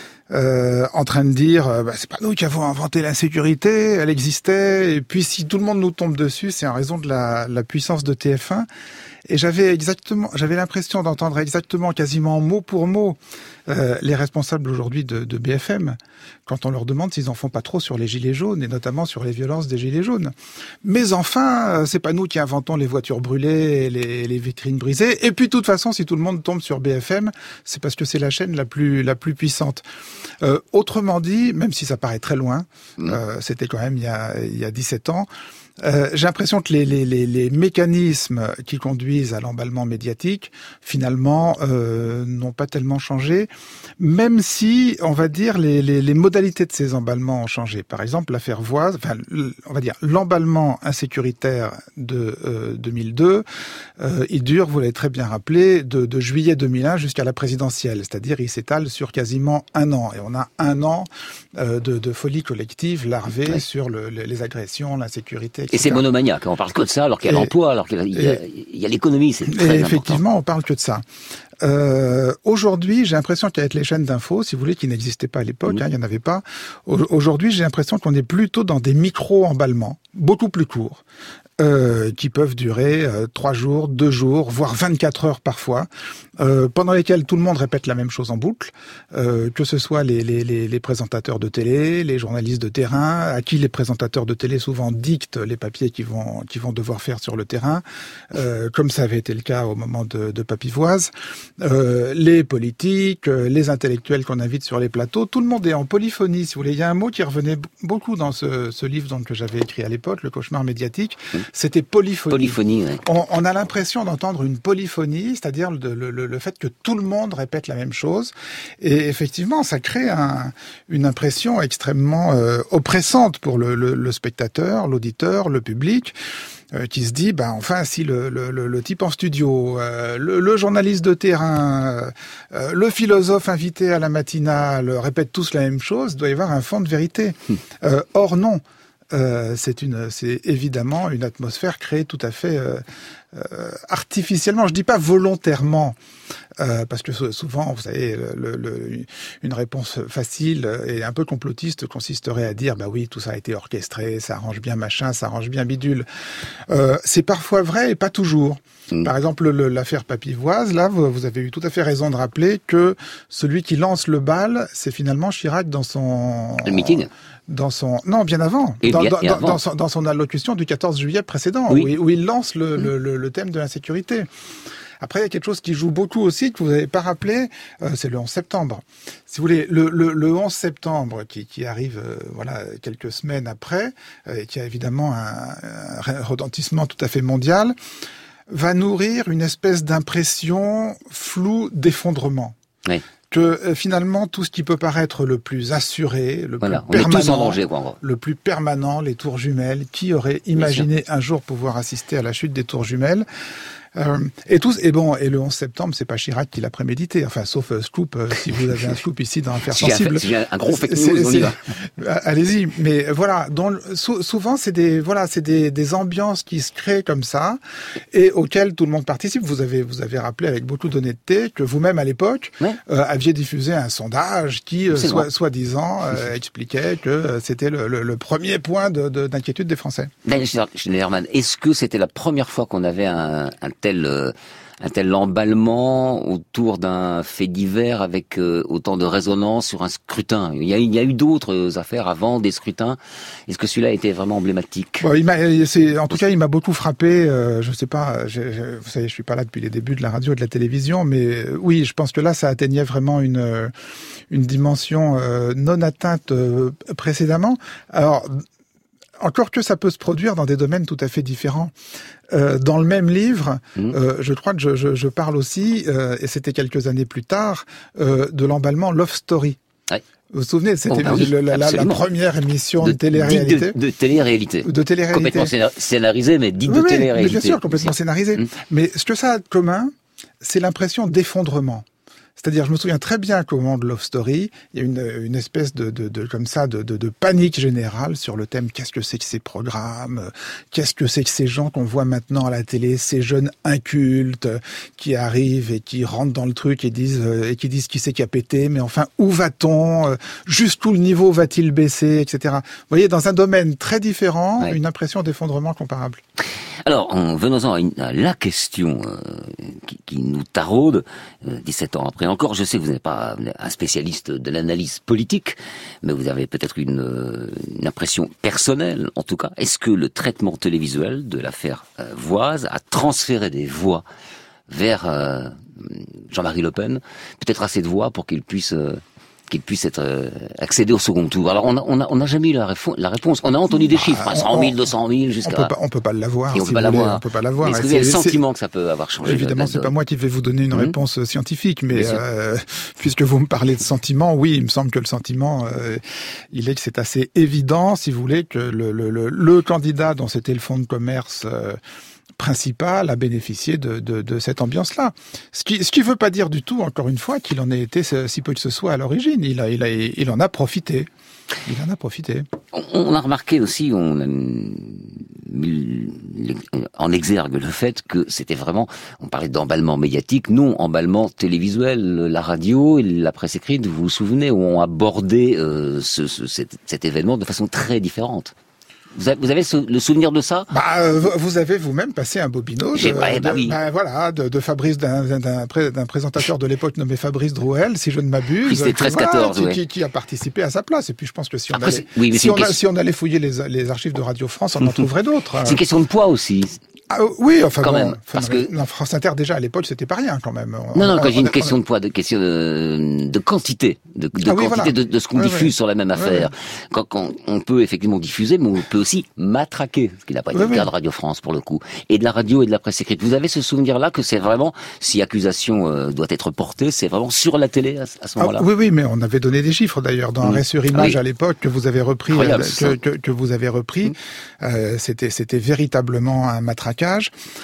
euh, en train de dire euh, bah, c'est pas nous qui avons inventé l'insécurité, elle existait, et puis si tout le monde nous tombe dessus, c'est en raison de la, la puissance de T F un. Et j'avais exactement, j'avais l'impression d'entendre exactement, quasiment mot pour mot, euh, les responsables aujourd'hui de, de B F M, quand on leur demande s'ils en font pas trop sur les gilets jaunes, et notamment sur les violences des gilets jaunes. Mais enfin, c'est pas nous qui inventons les voitures brûlées, et les, les vitrines brisées. Et puis, de toute façon, si tout le monde tombe sur B F M, c'est parce que c'est la chaîne la plus, la plus puissante. Euh, autrement dit, même si ça paraît très loin, mmh. euh, c'était quand même il y a, il y a dix-sept ans, Euh, j'ai l'impression que les, les, les, les mécanismes qui conduisent à l'emballement médiatique, finalement, euh, n'ont pas tellement changé, même si, on va dire, les, les, les modalités de ces emballements ont changé. Par exemple, l'affaire Voise, enfin, on va dire, l'emballement insécuritaire de euh, deux mille deux, euh, il dure, vous l'avez très bien rappelé, de, de juillet deux mille un jusqu'à la présidentielle, c'est-à-dire il s'étale sur quasiment un an. Et on a un an euh, de, de folie collective larvée ouais. sur le, les agressions, l'insécurité, et c'est monomaniaque, on parle que de ça, alors qu'il y a et, l'emploi, alors qu'il y a, il y a, il y a l'économie, c'est très et effectivement, important. On parle que de ça. Euh, aujourd'hui, j'ai l'impression qu'avec les chaînes d'infos, si vous voulez, qui n'existaient pas à l'époque, mmh. hein, il n'y en avait pas. Aujourd'hui, j'ai l'impression qu'on est plutôt dans des micro-emballements, beaucoup plus courts, euh, qui peuvent durer euh, trois jours, deux jours, voire vingt-quatre heures parfois, euh, pendant lesquels tout le monde répète la même chose en boucle, euh, que ce soit les, les, les, les présentateurs de télé, les journalistes de terrain, à qui les présentateurs de télé souvent dictent les papiers qu'ils vont, qu'ils vont devoir faire sur le terrain, euh, comme ça avait été le cas au moment de, de Papy Voise. Euh, les politiques, euh, les intellectuels qu'on invite sur les plateaux, tout le monde est en polyphonie, si vous voulez. Il y a un mot qui revenait b- beaucoup dans ce, ce livre donc, que j'avais écrit à l'époque, Le cauchemar médiatique, c'était polyphonie. Polyphonie, oui. On, on a l'impression d'entendre une polyphonie, c'est-à-dire le, le, le fait que tout le monde répète la même chose. Et effectivement, ça crée un, une impression extrêmement euh, oppressante pour le, le, le spectateur, l'auditeur, le public. Euh, qui se dit, ben enfin, si le, le, le, le type en studio, euh, le, le journaliste de terrain, euh, le philosophe invité à la matinale répètent tous la même chose, il doit y avoir un fond de vérité. Hum. Euh, or non. euh, c'est une, c'est évidemment une atmosphère créée tout à fait euh, euh, artificiellement. Je dis pas volontairement, euh, parce que souvent, vous savez, le, le, une réponse facile et un peu complotiste consisterait à dire, bah oui, tout ça a été orchestré, ça arrange bien machin, ça arrange bien bidule. Euh, c'est parfois vrai et pas toujours. Mmh. Par exemple, le, l'affaire Papivoise, là, vous, vous avez eu tout à fait raison de rappeler que celui qui lance le bal, c'est finalement Chirac dans son... Le meeting Dans son... Non, bien avant. Et dans, bien, dans, et avant. Dans, son, dans son allocution du quatorze juillet précédent, oui. où, il, où il lance le, mmh. le, le, le thème de l'insécurité. Après, il y a quelque chose qui joue beaucoup aussi, que vous n'avez pas rappelé, euh, c'est le onze septembre. Si vous voulez, le, le, le onze septembre, qui, qui arrive euh, voilà quelques semaines après, euh, et qui a évidemment un, un retentissement tout à fait mondial, va nourrir une espèce d'impression floue d'effondrement. Oui. Que euh, finalement, tout ce qui peut paraître le plus assuré, le voilà, plus permanent, on est tous en danger, quoi, en gros. le plus permanent, les tours jumelles, qui aurait imaginé un jour pouvoir assister à la chute des tours jumelles? Euh, et tous, et bon, et le onze septembre, c'est pas Chirac qui l'a prémédité, enfin, sauf euh, scoop, euh, si vous avez un scoop ici dans Affaires si sensibles. Si j'ai un gros fake news, on y va. Allez-y, mais voilà, dont, sou, souvent c'est des, voilà, c'est des, des ambiances qui se créent comme ça, et auxquelles tout le monde participe. Vous avez, vous avez rappelé avec beaucoup d'honnêteté que vous-même à l'époque, ouais. euh, aviez diffusé un sondage qui, euh, soi, soi-disant, euh, expliquait que euh, c'était le, le, le premier point de, de, d'inquiétude des Français. Daniel Schneiderman, est-ce que c'était la première fois qu'on avait un, un tel euh, un tel emballement autour d'un fait divers avec euh, autant de résonance sur un scrutin? Il y a, il y a eu d'autres affaires avant des scrutins. Est-ce que celui-là était vraiment emblématique? Bon, il m'a, c'est, en tout cas, il m'a beaucoup frappé. Euh, je sais pas, je, je, vous savez, je suis pas là depuis les débuts de la radio et de la télévision, mais euh, oui, je pense que là, ça atteignait vraiment une une dimension euh, non atteinte euh, précédemment. Alors, encore que ça peut se produire dans des domaines tout à fait différents. Euh, dans le même livre, mmh. euh, je crois que je, je, je parle aussi, euh, et c'était quelques années plus tard, euh, de l'emballement Love Story. Ouais. Vous vous souvenez, c'était oh, bah oui, la, la, la première émission de, de télé-réalité. De, de télé-réalité. De télé-réalité. Complètement scénarisée, mais dite oui, de oui, télé-réalité. Mais bien sûr, complètement scénarisée. Mmh. Mais ce que ça a de commun, c'est l'impression d'effondrement. C'est-à-dire, je me souviens très bien qu'au moment de Love Story, il y a une, une espèce de, de, de comme ça, de, de, de panique générale sur le thème qu'est-ce que c'est que ces programmes, qu'est-ce que c'est que ces gens qu'on voit maintenant à la télé, ces jeunes incultes qui arrivent et qui rentrent dans le truc et disent et qui disent qui c'est qui a pété, mais enfin où va-t-on, jusqu'où le niveau va-t-il baisser, et cetera. Vous voyez, dans un domaine très différent, ouais. Une impression d'effondrement comparable. Alors, en venons-en à, une, à la question euh, qui, qui nous taraude, euh, dix-sept ans après encore, je sais que vous n'êtes pas un spécialiste de l'analyse politique, mais vous avez peut-être une, une impression personnelle, en tout cas. Est-ce que le traitement télévisuel de l'affaire euh, Voise a transféré des voix vers euh, Jean-Marie Le Pen, peut-être assez de voix pour qu'il puisse... Euh, qu'il puisse être euh, accéder au second tour. Alors on a on a on n'a jamais eu la, réfo- la réponse. On a entendu des chiffres, bah, cent mille, deux cent mille jusqu'à. On peut pas, on peut pas l'avoir. Et on si peut pas l'avoir. On peut pas l'avoir. Est-ce que vous avez le sentiment que ça peut avoir changé? Évidemment, c'est pas moi qui vais vous donner une mmh. réponse scientifique, mais euh, puisque vous me parlez de sentiment, oui, il me semble que le sentiment, euh, il est que c'est assez évident, si vous voulez, que le le le, le candidat dont c'était le fonds de commerce. Euh, principal a bénéficié de, de, de cette ambiance-là. Ce qui ce qui veut pas dire du tout, encore une fois, qu'il en ait été si peu que ce soit à l'origine. Il a il a il en a profité. Il en a profité. On, on a remarqué aussi, on a mis en exergue le fait que c'était vraiment, on parlait d'emballement médiatique, non emballement télévisuel. La radio et la presse écrite, vous vous souvenez, ont abordé euh, ce, ce, cet, cet événement de façon très différente. Vous avez, vous avez le souvenir de ça? Bah, vous avez vous-même passé un bobino de, ouais, bah de, oui. bah, voilà, de, de Fabrice, d'un, d'un, d'un présentateur de l'époque nommé Fabrice Drouel, si je ne m'abuse. C'était treize quatorze, voilà, ouais. qui, qui a participé à sa place. Et puis je pense que si on Après, allait, oui, si, on question... a, si on allait fouiller les, les archives de Radio France, on en trouverait d'autres. C'est une question de poids aussi. Ah, oui, enfin quand bon, même, enfin, parce que non, France Inter déjà à l'époque c'était pas rien quand même. On, non non, quand on, j'ai une on, question on... de poids, de question de, de quantité, de, de ah, oui, quantité voilà. de, de ce qu'on oui, diffuse oui. sur la même affaire. Oui, oui. Quand, quand on peut effectivement diffuser, mais on peut aussi matraquer, ce qui n'a pas été oui, le cas oui. de Radio France pour le coup, et de la radio et de la presse écrite. Vous avez ce souvenir-là que c'est vraiment, si accusation euh, doit être portée, c'est vraiment sur la télé à, à ce moment-là. Ah, oui oui, mais on avait donné des chiffres d'ailleurs dans oui. Arrêt sur image oui. à l'époque que vous avez repris, euh, que, que, que vous avez repris. Mmh. Euh, c'était c'était véritablement un matraquage.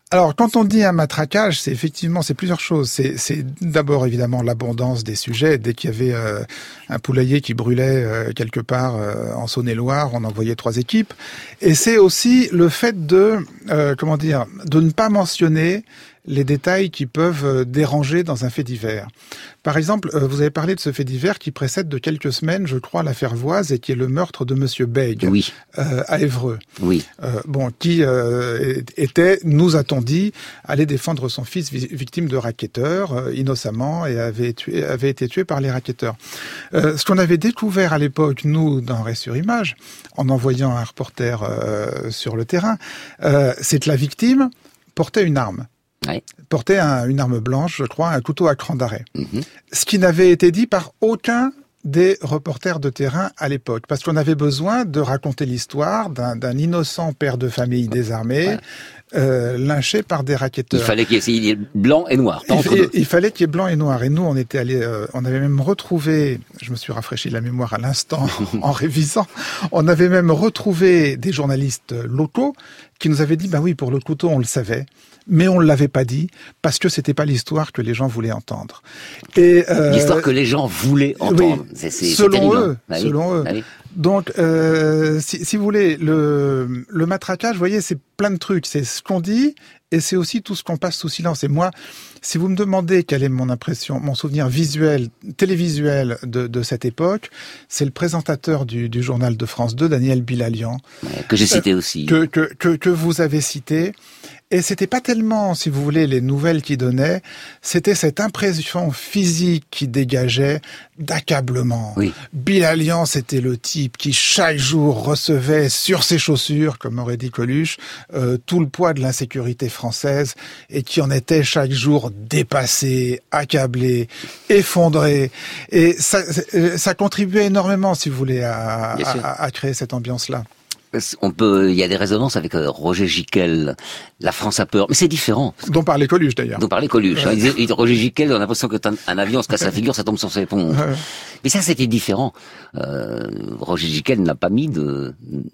Alors, quand on dit un matraquage, c'est effectivement, c'est plusieurs choses. C'est, c'est d'abord évidemment l'abondance des sujets. Dès qu'il y avait euh, un poulailler qui brûlait euh, quelque part euh, en Saône-et-Loire, on envoyait trois équipes. Et c'est aussi le fait de, euh, comment dire, de ne pas mentionner les détails qui peuvent déranger dans un fait divers. Par exemple, vous avez parlé de ce fait divers qui précède de quelques semaines, je crois, l'affaire Voise, et qui est le meurtre de Monsieur Bègue, oui. euh, à Évreux. Oui. Euh, bon, qui euh, était, nous a-t-on dit, allé défendre son fils victime de racketteurs, euh, innocemment, et avait, tué, avait été tué par les racketteurs. Euh, ce qu'on avait découvert à l'époque, nous, dans Arrêt sur Image, en envoyant un reporter euh, sur le terrain, euh, c'est que la victime portait une arme. Oui. Portait un, une arme blanche, je crois, un couteau à cran d'arrêt. Mm-hmm. Ce qui n'avait été dit par aucun des reporters de terrain à l'époque, parce qu'on avait besoin de raconter l'histoire d'un, d'un innocent père de famille désarmé, ouais. euh, lynché par des racketteurs. Il fallait qu'il y ait blanc et noir. Il, il, il fallait qu'il y ait blanc et noir. Et nous, on était allés, euh, on avait même retrouvé, je me suis rafraîchi la mémoire à l'instant en révisant, on avait même retrouvé des journalistes locaux qui nous avaient dit, bah oui, pour le couteau, on le savait. Mais on ne l'avait pas dit parce que c'était pas l'histoire que les gens voulaient entendre. Et euh, l'histoire que les gens voulaient entendre. Oui, c'est, c'est, selon c'est eux, bah oui. selon eux. Bah oui. Donc, euh, si, si vous voulez, le, le matraquage, vous voyez, c'est plein de trucs. C'est ce qu'on dit et c'est aussi tout ce qu'on passe sous silence. Et moi, si vous me demandez quelle est mon impression, mon souvenir visuel, télévisuel de, de cette époque, c'est le présentateur du, du journal de France deux, Daniel Bilalian, ouais, que j'ai cité euh, aussi, que, que que que vous avez cité. Et c'était pas tellement, si vous voulez, les nouvelles qu'il donnait, c'était cette impression physique qui dégageait d'accablement. Oui. Bilalian, c'était le type qui chaque jour recevait sur ses chaussures, comme aurait dit Coluche, euh, tout le poids de l'insécurité française et qui en était chaque jour dépassé, accablé, effondré. Et ça, ça contribuait énormément, si vous voulez, à, à, à créer cette ambiance-là. On peut, il y a des résonances avec euh, Roger Giquel, La France a peur, mais c'est différent. Dont parlait Coluche d'ailleurs. Dont parlait Coluche. Ouais. Il disait, Roger Giquel, on a l'impression que un, un avion se casse la figure, ça tombe sur ses ponts. Ouais. Mais ça, c'était différent. Euh, Roger Giquel n'a pas mis de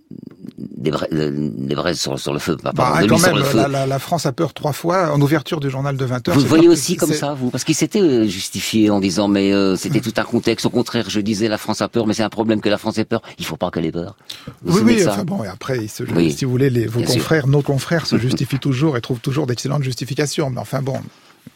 des vrais, des vrais sur, sur le feu. Pas bah, de quand lui même, sur le feu. La, la, la France a peur trois fois en ouverture du journal de vingt heures. Vous le voyez aussi comme ça, vous, parce qu'il s'était justifié en disant mais euh, c'était tout un contexte. Au contraire, je disais la France a peur, mais c'est un problème que la France ait peur. Il faut pas qu'elle ait peur. Vous oui, oui. Enfin bon, et après, il se, oui. si vous voulez, les, vos Bien confrères, sûr. nos confrères se justifient toujours et trouvent toujours d'excellentes justifications. Mais enfin bon.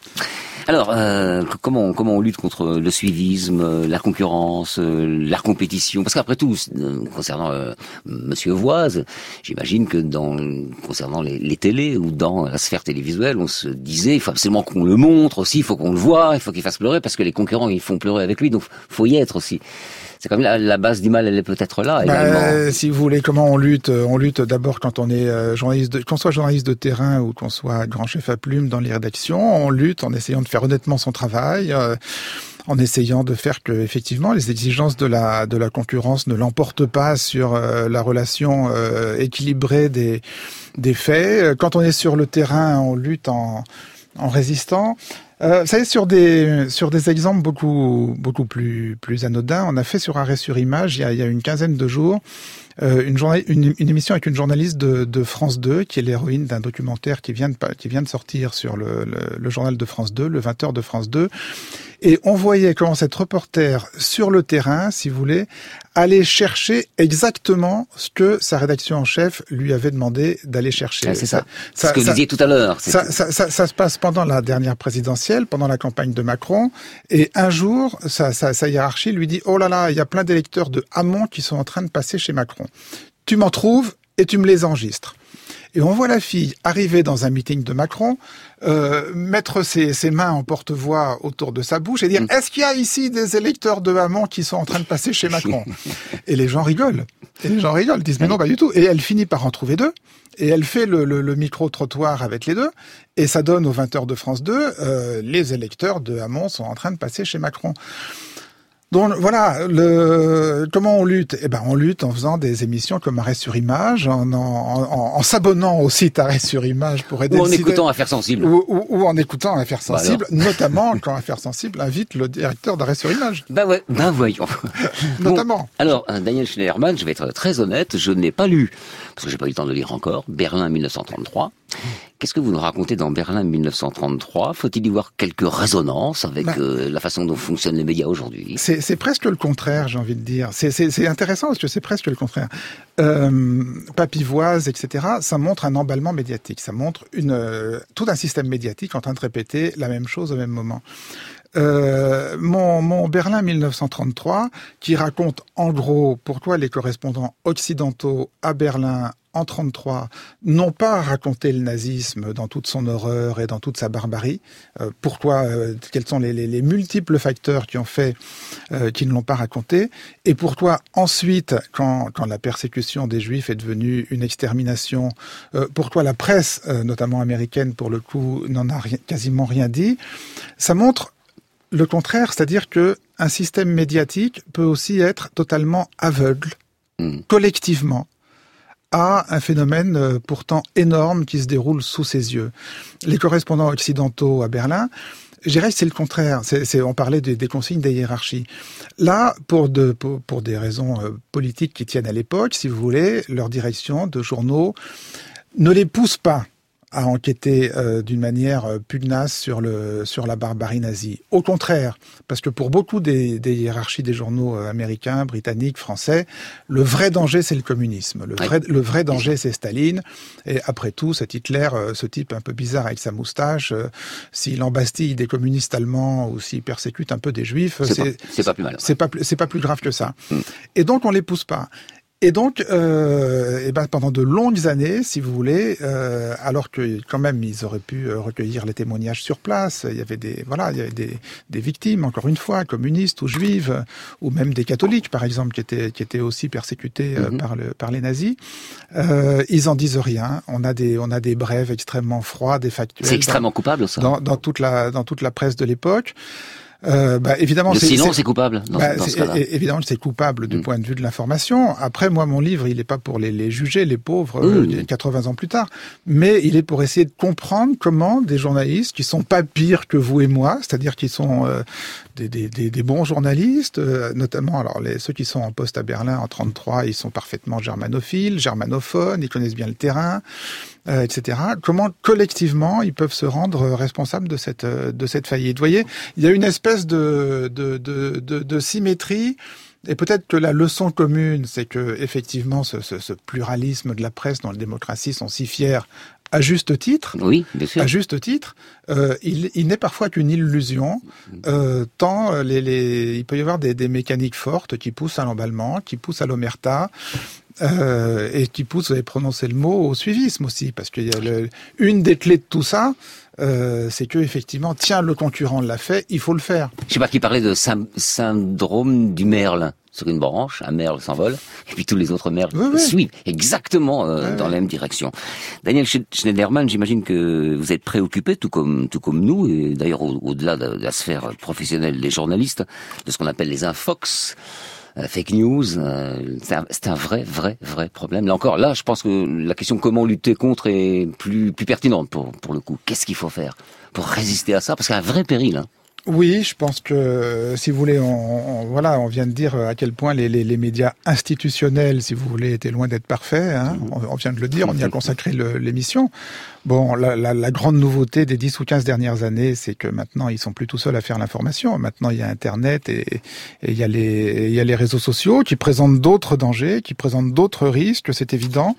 Alors, euh, comment comment on lutte contre le suivisme, la concurrence, la compétition? Parce qu'après tout, euh, concernant euh, Monsieur Voise, j'imagine que dans concernant les, les télés ou dans la sphère télévisuelle, on se disait il faut absolument qu'on le montre aussi, il faut qu'on le voit, il faut qu'il fasse pleurer parce que les concurrents ils font pleurer avec lui, donc faut y être aussi. C'est comme la, la base du mal, elle est peut-être là également. Bah, si vous voulez, comment on lutte On lutte d'abord quand on est euh, journaliste, de, qu'on soit journaliste de terrain ou qu'on soit grand chef à plume dans les rédactions. On lutte en essayant de faire honnêtement son travail, euh, en essayant de faire que effectivement les exigences de la de la concurrence ne l'emportent pas sur euh, la relation euh, équilibrée des des faits. Quand on est sur le terrain, on lutte en en résistant. Euh, vous savez, sur des sur des exemples beaucoup beaucoup plus plus anodins, on a fait sur Arrêt sur Image il y a, il y a une quinzaine de jours euh, une, journée, une une émission avec une journaliste de, de France deux qui est l'héroïne d'un documentaire qui vient de qui vient de sortir sur le, le, le journal de France deux, le vingt heures de France deux. Et on voyait comment cette reporter sur le terrain, si vous voulez, allait chercher exactement ce que sa rédaction en chef lui avait demandé d'aller chercher. Ah, c'est ça. ça. Ce que vous disiez tout à l'heure. Ça, ça, ça, ça se passe pendant la dernière présidentielle, pendant la campagne de Macron. Et un jour, sa, sa, sa hiérarchie lui dit « Oh là là, il y a plein d'électeurs de Hamon qui sont en train de passer chez Macron. Tu m'en trouves et tu me les enregistres. » Et on voit la fille arriver dans un meeting de Macron, euh, mettre ses, ses mains en porte-voix autour de sa bouche et dire mmh. « Est-ce qu'il y a ici des électeurs de Hamon qui sont en train de passer chez Macron ?» Et les gens rigolent. Et les gens rigolent, disent « Mais non, pas du tout. » Et elle finit par en trouver deux. Et elle fait le, le, le micro-trottoir avec les deux. Et ça donne aux vingt heures de France deux, euh, les électeurs de Hamon sont en train de passer chez Macron. Donc voilà, le, comment on lutte? Eh ben, on lutte en faisant des émissions comme Arrêt sur Image, en, en, en, en s'abonnant au site Arrêt sur Image pour aider. Ou en écoutant Affaires Sensibles. Ou, ou, ou en écoutant Affaires Sensibles, bah notamment quand Affaires Sensibles invite le directeur d'Arrêt sur Image. Ben ouais, ben voyons. Notamment. Bon, alors, Daniel Schneiderman, je vais être très honnête, je n'ai pas lu, parce que j'ai pas eu le temps de lire encore, Berlin mille neuf cent trente-trois. Qu'est-ce que vous nous racontez dans Berlin mille neuf cent trente-trois? Faut-il y voir quelques résonances avec bah, euh, la façon dont fonctionnent les médias aujourd'hui? C'est, c'est presque le contraire, j'ai envie de dire. C'est, c'est, c'est intéressant parce que c'est presque le contraire. Euh, Papivoise, et cetera, ça montre un emballement médiatique. Ça montre une, euh, tout un système médiatique en train de répéter la même chose au même moment. Euh, mon, mon Berlin mille neuf cent trente-trois, qui raconte en gros pourquoi les correspondants occidentaux à Berlin en trente-trois n'ont pas raconté le nazisme dans toute son horreur et dans toute sa barbarie. Euh, pourquoi euh, Quels sont les, les, les multiples facteurs qui ont fait euh, qu'ils ne l'ont pas raconté? Et pourquoi ensuite, quand, quand la persécution des Juifs est devenue une extermination, euh, pourquoi la presse, euh, notamment américaine pour le coup, n'en a rien, quasiment rien dit? Ça montre le contraire, c'est-à-dire que un système médiatique peut aussi être totalement aveugle, mmh. collectivement, à un phénomène euh, pourtant énorme qui se déroule sous ses yeux. Les correspondants occidentaux à Berlin, je dirais que c'est le contraire. C'est, c'est, on parlait des, des consignes des hiérarchies. Là, pour, de, pour, pour des raisons euh, politiques qui tiennent à l'époque, si vous voulez, leur direction de journaux ne les pousse pas à enquêter euh, d'une manière euh, pugnace sur le sur la barbarie nazie. Au contraire, parce que pour beaucoup des, des hiérarchies des journaux euh, américains, britanniques, français, le vrai danger c'est le communisme. Le vrai, le vrai danger c'est Staline. Et après tout, cet Hitler, euh, ce type un peu bizarre avec sa moustache, euh, s'il embastille des communistes allemands ou s'il persécute un peu des juifs, c'est, c'est, pas, c'est pas plus mal. C'est pas c'est pas plus grave que ça. Mm. Et donc on les pousse pas. Et donc, euh, et ben pendant de longues années, si vous voulez, euh, alors que quand même ils auraient pu recueillir les témoignages sur place, il y avait des voilà, il y avait des, des victimes, encore une fois, communistes ou juives, ou même des catholiques, par exemple, qui étaient qui étaient aussi persécutés mm-hmm. euh, par le par les nazis. Euh, ils en disent rien. On a des on a des brèves extrêmement froides et factuelles. C'est extrêmement dans, coupable, ça. Dans, dans toute la dans toute la presse de l'époque. Euh, bah, évidemment, le c'est, silence c'est, est coupable dans, bah, dans c'est, ce cas-là. Évidemment, c'est coupable du mmh. point de vue de l'information. Après, moi, mon livre, il n'est pas pour les, les juger, les pauvres, mmh. euh, quatre-vingts ans plus tard, mais il est pour essayer de comprendre comment des journalistes qui sont pas pires que vous et moi, c'est-à-dire qui sont euh, des, des, des, des bons journalistes, euh, notamment, alors les, ceux qui sont en poste à Berlin en trente-trois, ils sont parfaitement germanophiles, germanophones, ils connaissent bien le terrain. Euh, et cetera. Comment collectivement ils peuvent se rendre responsables de cette de cette faillite. Vous voyez, il y a une espèce de de de de, de symétrie. Et peut-être que la leçon commune, c'est que effectivement ce, ce, ce pluralisme de la presse dont les démocraties sont si fiers, à juste titre, oui, bien sûr. à juste titre, euh, il, il n'est parfois qu'une illusion, euh, tant les, les, il peut y avoir des, des mécaniques fortes qui poussent à l'emballement, qui poussent à l'omerta. Euh, et qui pousse, vous avez prononcé le mot, au suivisme aussi, parce qu'il y a le, une des clés de tout ça, euh, c'est que effectivement, tiens, le concurrent l'a fait, il faut le faire. Je sais pas qui parlait de sy- syndrome du merle. Sur une branche, un merle s'envole, et puis tous les autres merles oui, oui. suivent exactement euh, oui, dans oui. la même direction. Daniel Schneiderman, j'imagine que vous êtes préoccupé, tout comme tout comme nous, et d'ailleurs au- au-delà de, de la sphère professionnelle des journalistes, de ce qu'on appelle les infox. Euh, fake news, euh, c'est, un, c'est un vrai, vrai, vrai problème. Là encore, là, je pense que la question comment lutter contre est plus, plus pertinente pour, pour le coup. Qu'est-ce qu'il faut faire pour résister à ça? Parce qu'il y a un vrai péril. Hein. Oui, je pense que, si vous voulez, on, on, voilà, on vient de dire à quel point les, les, les médias institutionnels, si vous voulez, étaient loin d'être parfaits. Hein. On, on vient de le dire, on y a consacré le, l'émission. Bon, la, la, la grande nouveauté des dix ou quinze dernières années, c'est que maintenant, ils sont plus tout seuls à faire l'information. Maintenant, il y a Internet et, et il y a les, il y a les réseaux sociaux qui présentent d'autres dangers, qui présentent d'autres risques, c'est évident.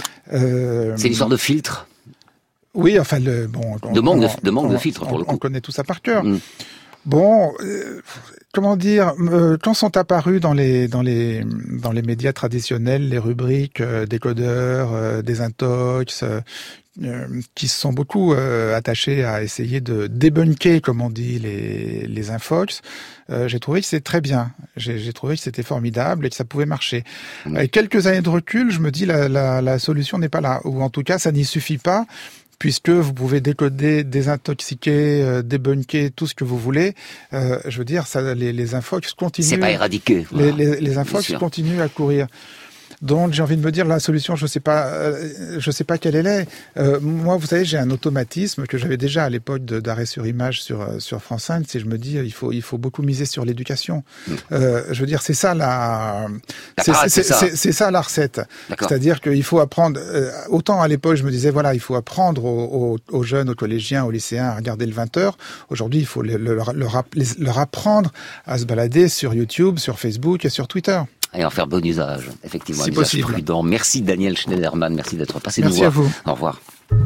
Euh, c'est une sorte de filtre. Oui, enfin, le, bon... On, de manque, on, de, de, manque on, de filtre, pour on, le coup. On connaît tout ça par cœur. Mm. Bon, euh, comment dire, euh, quand sont apparus dans les dans les dans les médias traditionnels les rubriques euh, décodeurs, euh, des intox, euh, euh, qui se sont beaucoup euh, attachés à essayer de débunker, comme on dit, les les infox, euh, j'ai trouvé que c'était très bien. J'ai, j'ai trouvé que c'était formidable et que ça pouvait marcher. Mmh. Avec quelques années de recul, je me dis la la, la solution n'est pas là, ou en tout cas ça n'y suffit pas. Puisque vous pouvez décoder, désintoxiquer, euh, débunker, tout ce que vous voulez, euh, je veux dire, ça, les, les infox continuent. C'est pas éradiqué. Les, les, les infox continuent à courir. Donc j'ai envie de me dire la solution, je sais pas, euh, je sais pas quelle elle est. Euh, moi, vous savez, j'ai un automatisme que j'avais déjà à l'époque de, d'arrêt sur image sur sur France cinq. C'est je me dis, il faut il faut beaucoup miser sur l'éducation. Mmh. Euh, je veux dire, c'est ça la, c'est, c'est, c'est, c'est, c'est ça la recette. D'accord. C'est-à-dire qu'il faut apprendre. Euh, autant à l'époque, je me disais voilà, il faut apprendre aux, aux, aux jeunes, aux collégiens, aux lycéens à regarder le vingt heures. Aujourd'hui, il faut le, le, leur, leur, leur apprendre à se balader sur YouTube, sur Facebook et sur Twitter. Et en faire bon usage, effectivement. Si un usage possible. Prudent. Merci Daniel Schneiderman, merci d'être passé merci nous voir. Merci à vous. Au revoir.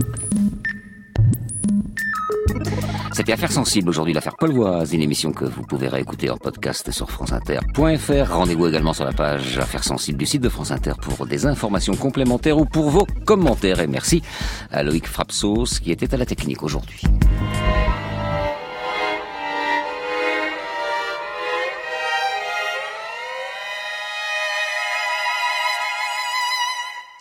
C'était Affaires sensibles aujourd'hui, l'affaire Paul Voise, une émission que vous pouvez réécouter en podcast sur franceinter point f r. Rendez-vous également sur la page Affaires sensibles du site de France Inter pour des informations complémentaires ou pour vos commentaires. Et merci à Loïc Frapsos qui était à la technique aujourd'hui.